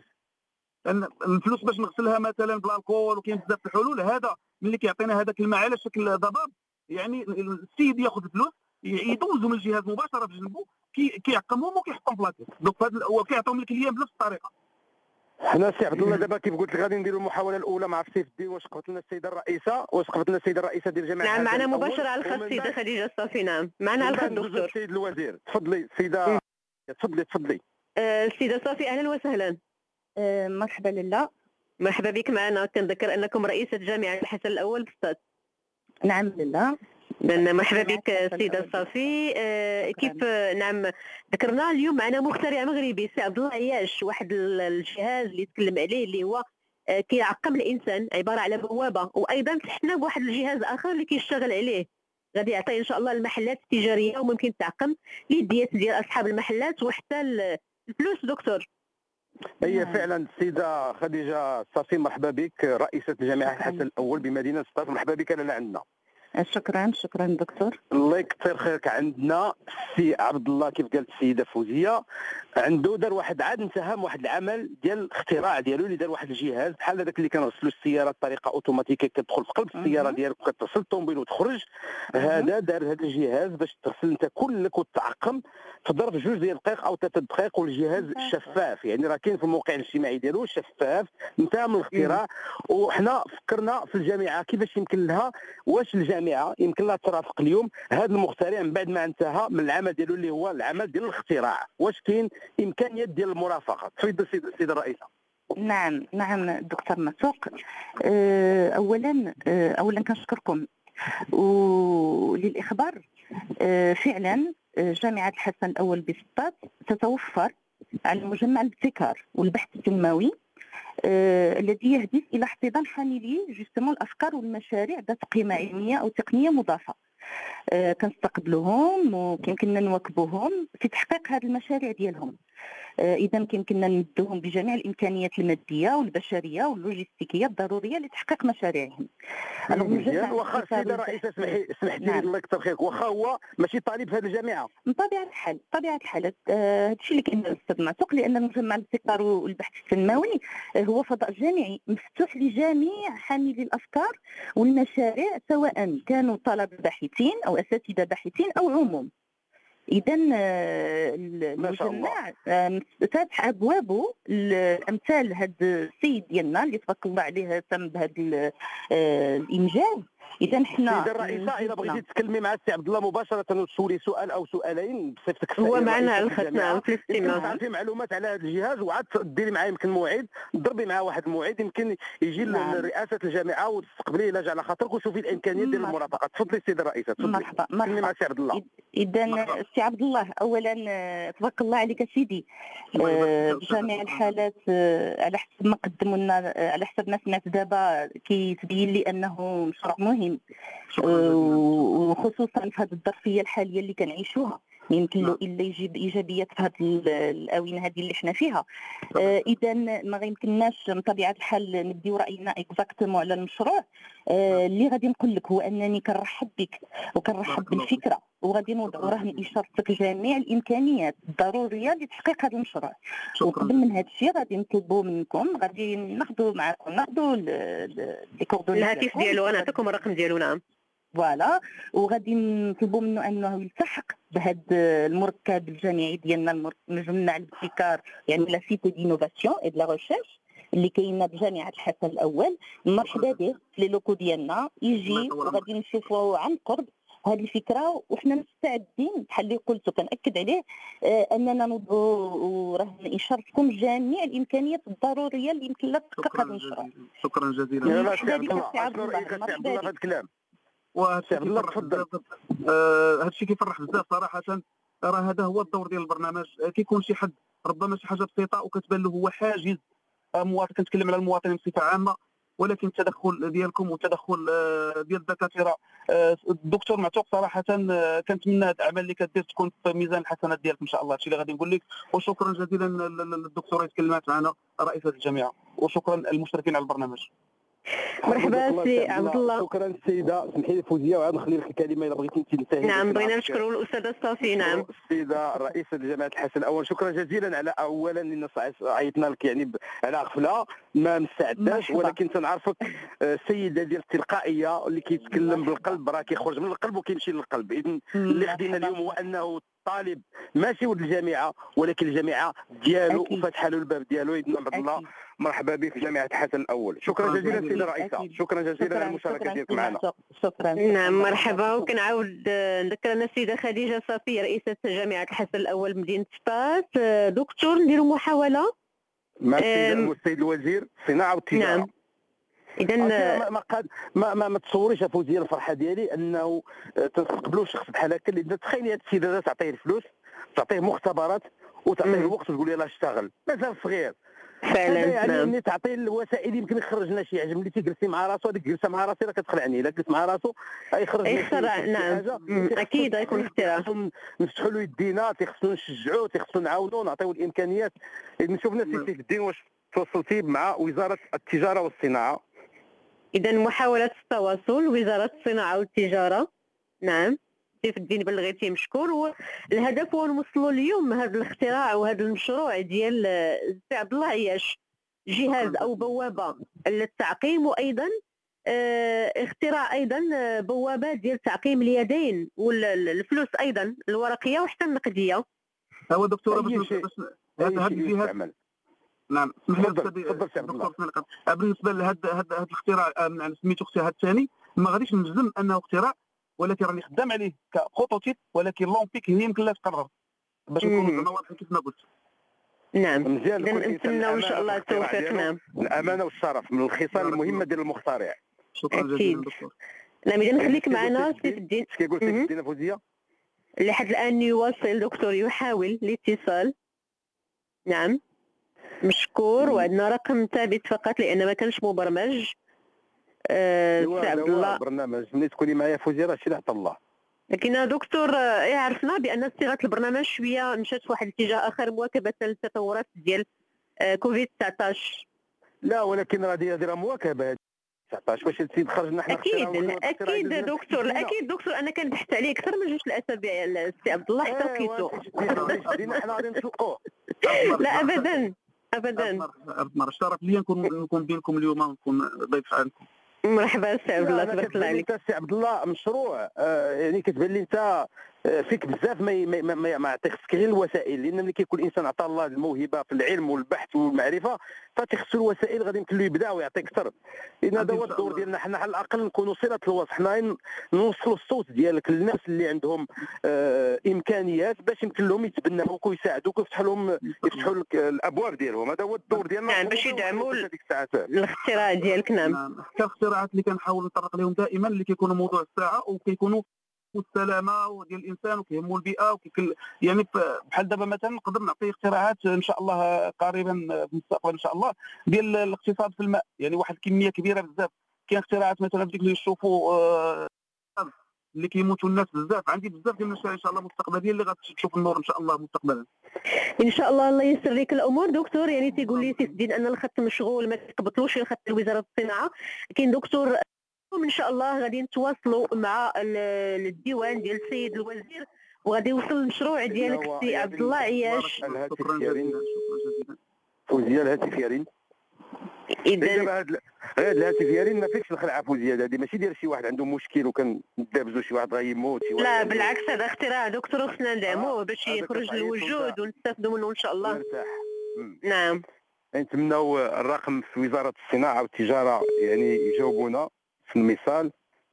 الفلوس باش نغسلها مثلا بالالكول وكاين بزاف الحلول. هذا ملي كيعطينا هذاك الماء على شكل ضباب، يعني السيد ياخذ الفلوس يدوزهم الجهاز مباشره بجنبه كيعقمهم وكيحطهم في لاكيس. دونك هذا هو كيعطيهم الكليان بنفس الطريقه. حنا سي عبد الله دابا كيف قلت لك غادي نديروا المحاوله الاولى مع سيف الدين. واش قبت لنا السيده الرئيسه واش قبت لنا السيده الرئيسه ديال الجامعه؟ نعم معنا مباشره على الخط السيده خديجه الصافي. نعم معنا على الخط دكتور السيد الوزير. تفضلي سيده. تفضلي تفضلي السيده صافي. اهلا وسهلا. أه مرحبا لاله. مرحبا بك معنا. كنذكر انكم رئيسة جامعة الحسن الاول بسطات. نعم لله. مرحبا بك السيدة صافي. آه كيف نعم ذكرنا اليوم معنا مخترع مغربي سي عبد الله عياش، واحد الجهاز اللي تكلم عليه اللي هو آه كيعقم الانسان، عبارة على بوابة، وايضا فتحنا بواحد الجهاز اخر اللي كيشتغل عليه، غادي يعطي ان شاء الله المحلات التجارية وممكن تعقم اليديات ديال اصحاب المحلات وحتى الفلوس. دكتور هي فعلا السيده خديجه صافي، مرحبا بك، رئيسه جامعه الحسن الاول بمدينه سطات. مرحبا بك لاله عندنا. شكرا شكرا دكتور. الله يكثر خيرك. عندنا السي عبد الله كيف قالت السيده فوزيه، عنده دار واحد عاد انتهى من واحد العمل ديال الاختراع ديالو اللي دار واحد الجهاز بحال هذاك اللي كنغسلوا السياره بطريقه اوتوماتيكيه، كتدخل في قلب السياره ديالك وكتصل الطوموبيل وتخرج. هذا دار هذا الجهاز باش تغسل انت كلك وتعقم في ظرف جوج ديال الدقائق او ثلاث دقائق، والجهاز شفاف، يعني راه كاين في الموقع الاجتماعي ديالو شفاف، انتهى من الاختراع. وحنا فكرنا في الجامعه كيفاش يمكن لها، واش الجامعه يمكن لها ترافق اليوم هذا المخترع من بعد ما انتهى من العمل ديالو اللي هو العمل ديال الاختراع، واش كاين امكانيات ديال المرافقه؟ تفضل السيده الرئيسه. نعم نعم دكتور مسوق. اولا اولا كنشكركم وللاخبار. فعلا جامعه الحسن الاول بسطات تتوفر على مجمع الابتكار والبحث التنموي آه، الذي يهدف الى احتضان حاملي جوستمون الافكار والمشاريع ذات قيمه علميه او تقنيه مضافه. آه، كنستقبلوهم وكيمكننا نواكبوهم في تحقيق هذه المشاريع ديالهم. آه، اذا كيمكننا نمدوهم بجميع الامكانيات الماديه والبشريه واللوجستيكيه الضروريه لتحقيق مشاريعهم. مزيان. واخا السيده الرئيسه اسمحي اسمحتي لي الله يكثر خيرك، واخا هو ماشي طالب في هذه الجامعه بطبيعه الحال بطبيعه الحال هذا الشيء اللي كاين الاستاذ معتوق، لان المجمع الابتكار والبحث التنموي هو فضاء جامعي مفتوح لجميع حاملي الافكار والمشاريع، سواء كانوا طلبه باحثين او اساتذه باحثين او عموم. اذا المجمع فاتح ابوابه لامثال هذا السيد ديالنا اللي تبارك الله عليه تم بهذا الانجاز. اذا حنا السيده الرئيسه اذا بغيتي تتكلمي مع السي عبد الله مباشره وتسولي سؤال او سؤالين بصفتك هو معنا على الخط. نعم في الاستماع تعرفي معلومات على هذا الجهاز وعاد ديري معاه يمكن موعد، ضربي معاه واحد الموعد يمكن يجي نعم. لرئاسه الجامعه وتستقبليه الى على خاطرك وشوفي الامكانيات ديال المرافقه. تفضلي السيده الرئيسه. تفضلي. مرحبا مرحبا مع السي عبد الله. اذا السي عبد الله، اولا تبارك الله عليك سيدي. بجميع الحالات على حسب ما قدموا لنا، على حسب ما سمعت دابا كيتبين لي انه مشروع مهم، وخصوصا في هذه الظرفيه الحاليه اللي كنعيشوها يمكن له الا يجيب ايجابيات في هذه الاونه هذه اللي حنا فيها. آه اذا ما غيمكنناش بطبيعه الحال نديو راينا اكزاكتومون على المشروع. آه اللي غادي نقول لك هو انني كنرحب بك وكنرحب بالفكره، وغادي نوضعوا رهن اشارتك جميع الامكانيات الضروريه لتحقيق هذا المشروع. وقبل من هذا الشيء غادي نطلبوا منكم، غادي ناخذوا معكم ناخذوا لي كوردوني الهاتف ديالو، انا نعطيكم الرقم ديالو. نعم فوالا، وغادي نطلبوا منه انه يلتحق بهذا المركب الجامعي ديالنا، مجمع الابتكار يعني لا سيتي دينوفاسيون اي دو لا ريشيرش اللي كاينه بجامعه الحسن الاول. مرحبا به في لي لوكو ديالنا، يجي وغادي نشوفوا عن قرب هذه الفكره، وحنا مستعدين بحال اللي قلت وكنأكد عليه آه اننا نوضعوا رهن اشارتكم جميع الامكانيات الضروريه اللي يمكن لها تحقق هذا المشروع. شكرا جزيلا. مرحبا بك سي عبد الله. مرحبا بهذا الكلام. وهذا الله تفضل. آه هذا الشيء كيفرح بزاف صراحه. راه هذا هو الدور ديال البرنامج. كيكون شي حد ربما شي حاجه بسيطه وكتبان له هو حاجز مواطن، كنتكلم على المواطنين بصفه عامه، ولكن التدخل ديالكم والتدخل ديال الدكاتره الدكتور معتوق صراحه كنتمنى هذا العمل اللي كدير تكون في ميزان الحسنات ديالك ان شاء الله. هادشي اللي غادي نقول لك. وشكرا جزيلا للدكتوره اللي تكلمات معنا رئيسه الجامعه، وشكرا للمشتركين على البرنامج. مرحبا سي عبد الله. شكرا السيده. سمحي لي فوزيه وعاد نخلي لك الكلمه الا بغيتي انت تنتهي. نعم بغينا نشكروا الاستاذه صافي. نعم السيده رئيسه جامعه الحسن الاول، شكرا جزيلا على اولا لان عيطنا لك يعني على غفله ما مستعداش، ولكن تنعرفك السيده ديال التلقائيه اللي كيتكلم بالقلب راه كيخرج من القلب وكيمشي للقلب. اذا اللي خدينا اليوم هو انه طالب ماشي ولد الجامعه ولكن الجامعه ديالو وفتح له الباب ديالو. اذن عبد الله مرحبا بك في جامعه الحسن الاول. شكرا جزيلا سيدي الرئيسه. شكرا جزيلا على المشاركه ديالك معنا. شكرا. نعم مرحبا. وكنعاود نذكر انا السيده خديجه صافي رئيسه جامعه الحسن الاول بمدينه سطات. دكتور نديروا محاوله مع السيد أم، السيد الوزير الصناعه والتجاره. نعم. اذا ما ما قاد ما ما, ما تصوريش فوزيه الفرحه ديالي انه آه، تستقبلوا شخص بحال هكا، لان تخيلي هذا السيد هذا تعطيه الفلوس، تعطيه مختبرات وتعطيه الوقت وتقول يلاه اشتغل، مازال صغير. فعلا، هذا يعني نعم. ملي تعطيه الوسائل يمكن يخرج لنا شي عجب. ملي تيجلسي مع راسو، هذيك جلسه مع راسي راه كتخلعني، الا جلس مع راسو غيخرج لنا شي- يخترع، شي نعم. حاجه. مم، تيخصو اكيد غيكون اختراع. تيخصو نفتحوا له يدينا، تيخصو نشجعوه، تيخصو نعاونوه، نعطيوه الامكانيات. نشوف ناس سيف الدين واش توصلتي مع وزاره التجاره والصناعه؟ اذا محاوله التواصل وزاره الصناعه والتجاره، نعم. سيف الدين بلغيتي مشكور. والهدف هو نوصلوا اليوم هذا الاختراع وهذا المشروع ديال السي عبد الله عياش، جهاز او بوابه للتعقيم، وايضا آه، اختراع ايضا آه، بوابه ديال تعقيم اليدين والفلوس ايضا الورقيه وحتى النقديه. هو دكتوره أي باش شيء- باش أي هذا هذا شيء الجهاز. يستعمل. نعم، اسمح لي تفضل، أستاذ- تفضل سي عبد الله. دكتور سمير القط. بالنسبه لهذا هذا هذا الاختراع آه، سميتو اختراع الثاني، ما غاديش نجزم انه اختراع، ولكن راني خدام عليه كبروتوتيب، ولكن لومبيك هي يمكن لا تقرر باش نكونوا زعما واضحين كيف ما قلت. نعم. مزيان إذن لكل انسان نتمناو ان شاء الأمانة الله في الاختراع التوفيق. ديالو. نعم. الامانه والشرف من الخصال المهمه ديال المخترع. شكرا أكيد. جزيلا دكتور. نعم. اذا خليك كيقول معنا سيف سيف الدين. اش كيقول سيف مهم. الدين فوزيه؟ لحد الان يواصل دكتور، يحاول الاتصال. نعم، مشكور. وعندنا رقم ثابت فقط لان ما كانش مبرمج. آه، ايوا سي هذا عبد هو الله. البرنامج، ملي تكوني معايا فوزيه راه شي اللي عطا الله. لكن دكتور آه، عرفنا بان صيغه البرنامج شويه مشات في واحد الاتجاه اخر مواكبه للتطورات ديال آه، كوفيد تسعطاش. لا ولكن راه هذه راه مواكبه هذه تسعطاش باش السيد خرج لنا حنا اكيد اكيد دكتور، اكيد دكتور. انا كنبحث عليه اكثر من جوج الاسابيع السي عبد الله حتى لقيتو. دينا حنا غادي نسوقوه. لا ابدا ابدا. مرة الشرف لي نكون نكون بينكم اليوم ونكون ضيف عندكم. مرحبا سي عبد الله، تبارك الله عليك. انت سي عبد الله مشروع آه يعني كتبان لي انت آه فيك بزاف ما ما ما, ما, ما يعطيكش غير الوسائل، لان ملي كيكون الانسان عطى الله الموهبه في العلم والبحث والمعرفه فتيخصو الوسائل، غادي يمكن له يبدع ويعطي اكثر. لان هذا هو الدور ديالنا حنا، على الاقل نكونوا صله الوصل، حنا نوصلوا الصوت ديالك للناس اللي عندهم آه امكانيات باش يمكن لهم يتبناوك ويساعدوك ويفتحوا لهم يفتحوا لك الابواب ديالهم. هذا هو الدور ديالنا. نعم، باش يدعموا هذيك الساعات الاختراع ديالك. نعم. حتى الاختراعات اللي كنحاول نطرق لهم دائما اللي كيكونوا موضوع الساعه وكيكونوا السلامه ديال الانسان وكيهموا البيئه وكيكل يعني بحال دابا مثلا نقدر نعطي اختراعات ان شاء الله قريبا في المستقبل ان شاء الله ديال الاقتصاد في الماء، يعني واحد الكميه كبيره بزاف. كاين اختراعات مثلا بديك اللي يشوفوا آه اللي كيموتوا الناس بزاف. عندي بزاف ديال المشاريع ان شاء الله مستقبليه اللي غتشوف النور ان شاء الله مستقبلا. ان شاء الله الله ييسر لك الامور دكتور. يعني تيقول لي سيف الدين ان الخط مشغول، ما تقبطلوش الخط لوزاره الصناعه. لكن دكتور ان شاء الله غادي نتواصلوا مع الديوان ديال السيد الوزير وغادي يوصل المشروع ديالك سي عبد الله عياش. شكرا جزيلا. فوزيه الهاتف يا رين. اذا هذا الهاتف يا رين ما فيكش الخلعه فوزيه، هذه ماشي ديال شي واحد عنده مشكل وكندابزو شي واحد غيموت شي واحد. لا بالعكس، هذا اختراع دكتور خصنا ندعموه باش يخرج للوجود ونستافدوا منه ان شاء الله. مرتاح. نعم. نتمناو الرقم في وزاره الصناعه والتجاره يعني يجاوبونا في المثال.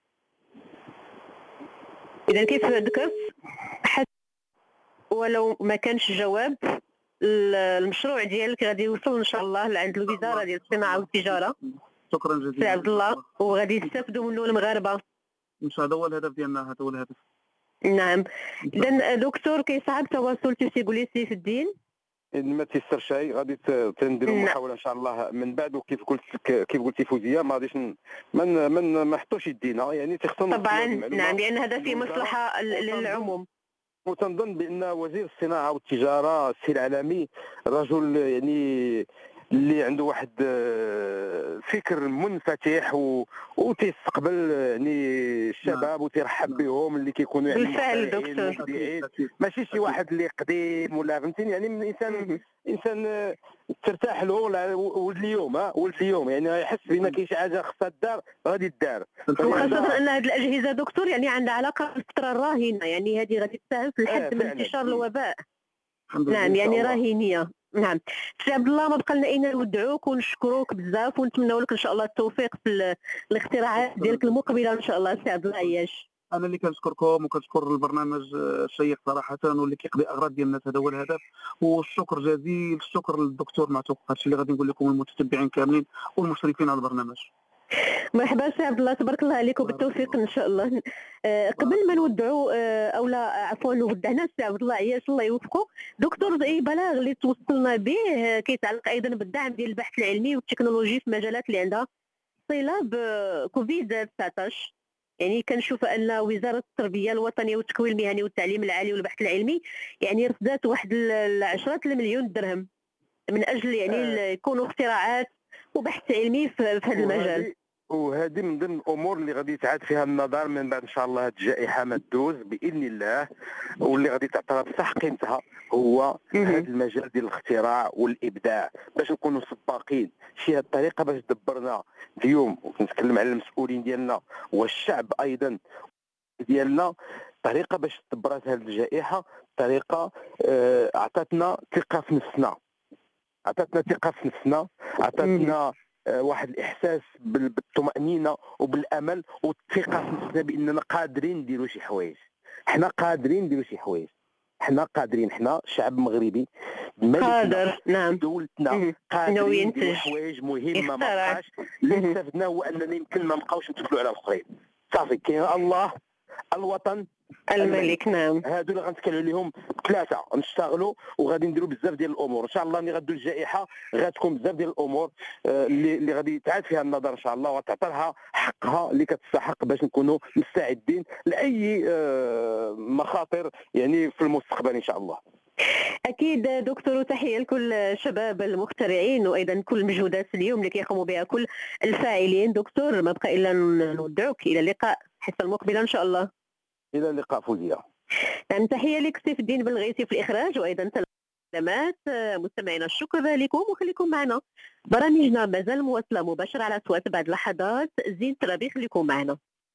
اذا كيف ذكرت حتى ولو ما كانش جواب، المشروع ديالك غادي يوصل ان شاء الله لعند الوزاره ديال الصناعه والتجاره. شكرا جزيلا سي عبد الله، وغادي يستافدوا منه المغاربه ان شاء الله. هذا هو الهدف ديالنا، هذا هو الهدف. نعم. اذا دكتور كيصعب تواصل تيقول لي سيف الدين. إن ما تيسر شيء غادي تنديروا محاوله ان شاء الله من بعد. وكيف قلت كيف قلتي فوزيه ما غاديش من من ما حطوش يدينا، يعني تيخصنا طبعا. نعم، لان هذا في مصلحه للعموم. وتنظن بان وزير الصناعه والتجاره السي العالمي رجل يعني اللي عنده واحد فكر منفتح و... وتيستقبل يعني الشباب وتيرحب بهم اللي كيكونوا يعني بالفعل دكتور، ماشي شي واحد اللي قديم ولا فهمتيني، يعني من انسان انسان ترتاح له ولد اليوم ها ولد اليوم يعني يحس بان كاين شي حاجه خصها تدار غادي تدار. وخاصه ان هذه الاجهزه دكتور يعني عندها علاقه بالفتره الراهنه، يعني هذه غادي تساهم في الحد من انتشار الوباء. نعم يعني راهنيه. نعم سي عبد الله، ما بقى لنا الا نودعوك ونشكروك بزاف ونتمنوا لك ان شاء الله التوفيق في الاختراعات ديالك المقبله ان شاء الله سي عبد الله عياش. انا اللي كنشكركم وكنشكر البرنامج الشيق صراحه واللي كيقضي اغراض ديال الناس، هذا هو الهدف. والشكر جزيل الشكر للدكتور معتوق، هادشي اللي غادي نقول لكم المتتبعين كاملين والمشرفين على البرنامج. مرحبا سي عبد الله، تبارك الله عليك وبالتوفيق ان شاء الله. آه، قبل ما نودعوا آه، او لا عفوا ودعنا سي عبد الله عياش الله يوفقه، دكتور اي بلاغ اللي توصلنا به آه، كيتعلق ايضا بالدعم ديال البحث العلمي والتكنولوجي في مجالات اللي عندها صله بكوفيد تسعطاش. يعني كنشوف ان وزاره التربيه الوطنيه والتكوين المهني والتعليم العالي والبحث العلمي يعني رصدات واحد العشرات المليون درهم من اجل يعني آه. يكونوا اختراعات وبحث علمي في في هذا المجال. وهذه من ضمن الامور اللي غادي يتعاد فيها النظر من بعد ان شاء الله هذه الجائحه ما تدوز باذن الله، واللي غادي تعطيها بصح قيمتها هو هذا المجال ديال الاختراع والابداع باش نكونوا سباقين. شي هذه الطريقه باش دبرنا اليوم، ونتكلم على المسؤولين ديالنا والشعب ايضا ديالنا، طريقه باش تدبرات هذه الجائحه، طريقه آه، عطاتنا ثقه في نفسنا، عطاتنا ثقه في نفسنا، عطاتنا آه، واحد الاحساس بال- بالطمانينه وبالامل والثقه في نفسنا باننا قادرين نديروا شي حوايج. حنا قادرين نديروا شي حوايج، حنا قادرين، حنا شعب مغربي قادر، نعم، دولتنا قادرين نديروا حوايج مهمه. ما بقاش اللي استفدناه هو اننا يمكن ما نبقاوش نتكلوا على الاخرين. صافي كاين الله، الوطن، الملك. نعم، هادو اللي غنتكلموا عليهم ثلاثه، نشتغلوا وغادي نديروا بزاف ديال الامور ان شاء الله. ملي غدو الجائحه غتكون بزاف ديال الامور آه، اللي اللي غادي يتعاد فيها النظر ان شاء الله، وتعطي لها حقها اللي كتستحق باش نكونوا مستعدين لاي آه، مخاطر يعني في المستقبل ان شاء الله. اكيد دكتور، تحيه لكل الشباب المخترعين وايضا كل المجهودات اليوم اللي كيقوموا بها كل الفاعلين. دكتور ما بقى الا نودعوك الى اللقاء الحصه المقبله ان شاء الله. الى اللقاء فوزيه. نعم، تحيه لك سيف الدين بالغيثي في الاخراج، وايضا سلامات مستمعينا، الشكر لكم وخليكم معنا. برامجنا مازال مواصله مباشره على سوات بعد لحظات. زين ترابي، خليكم معنا.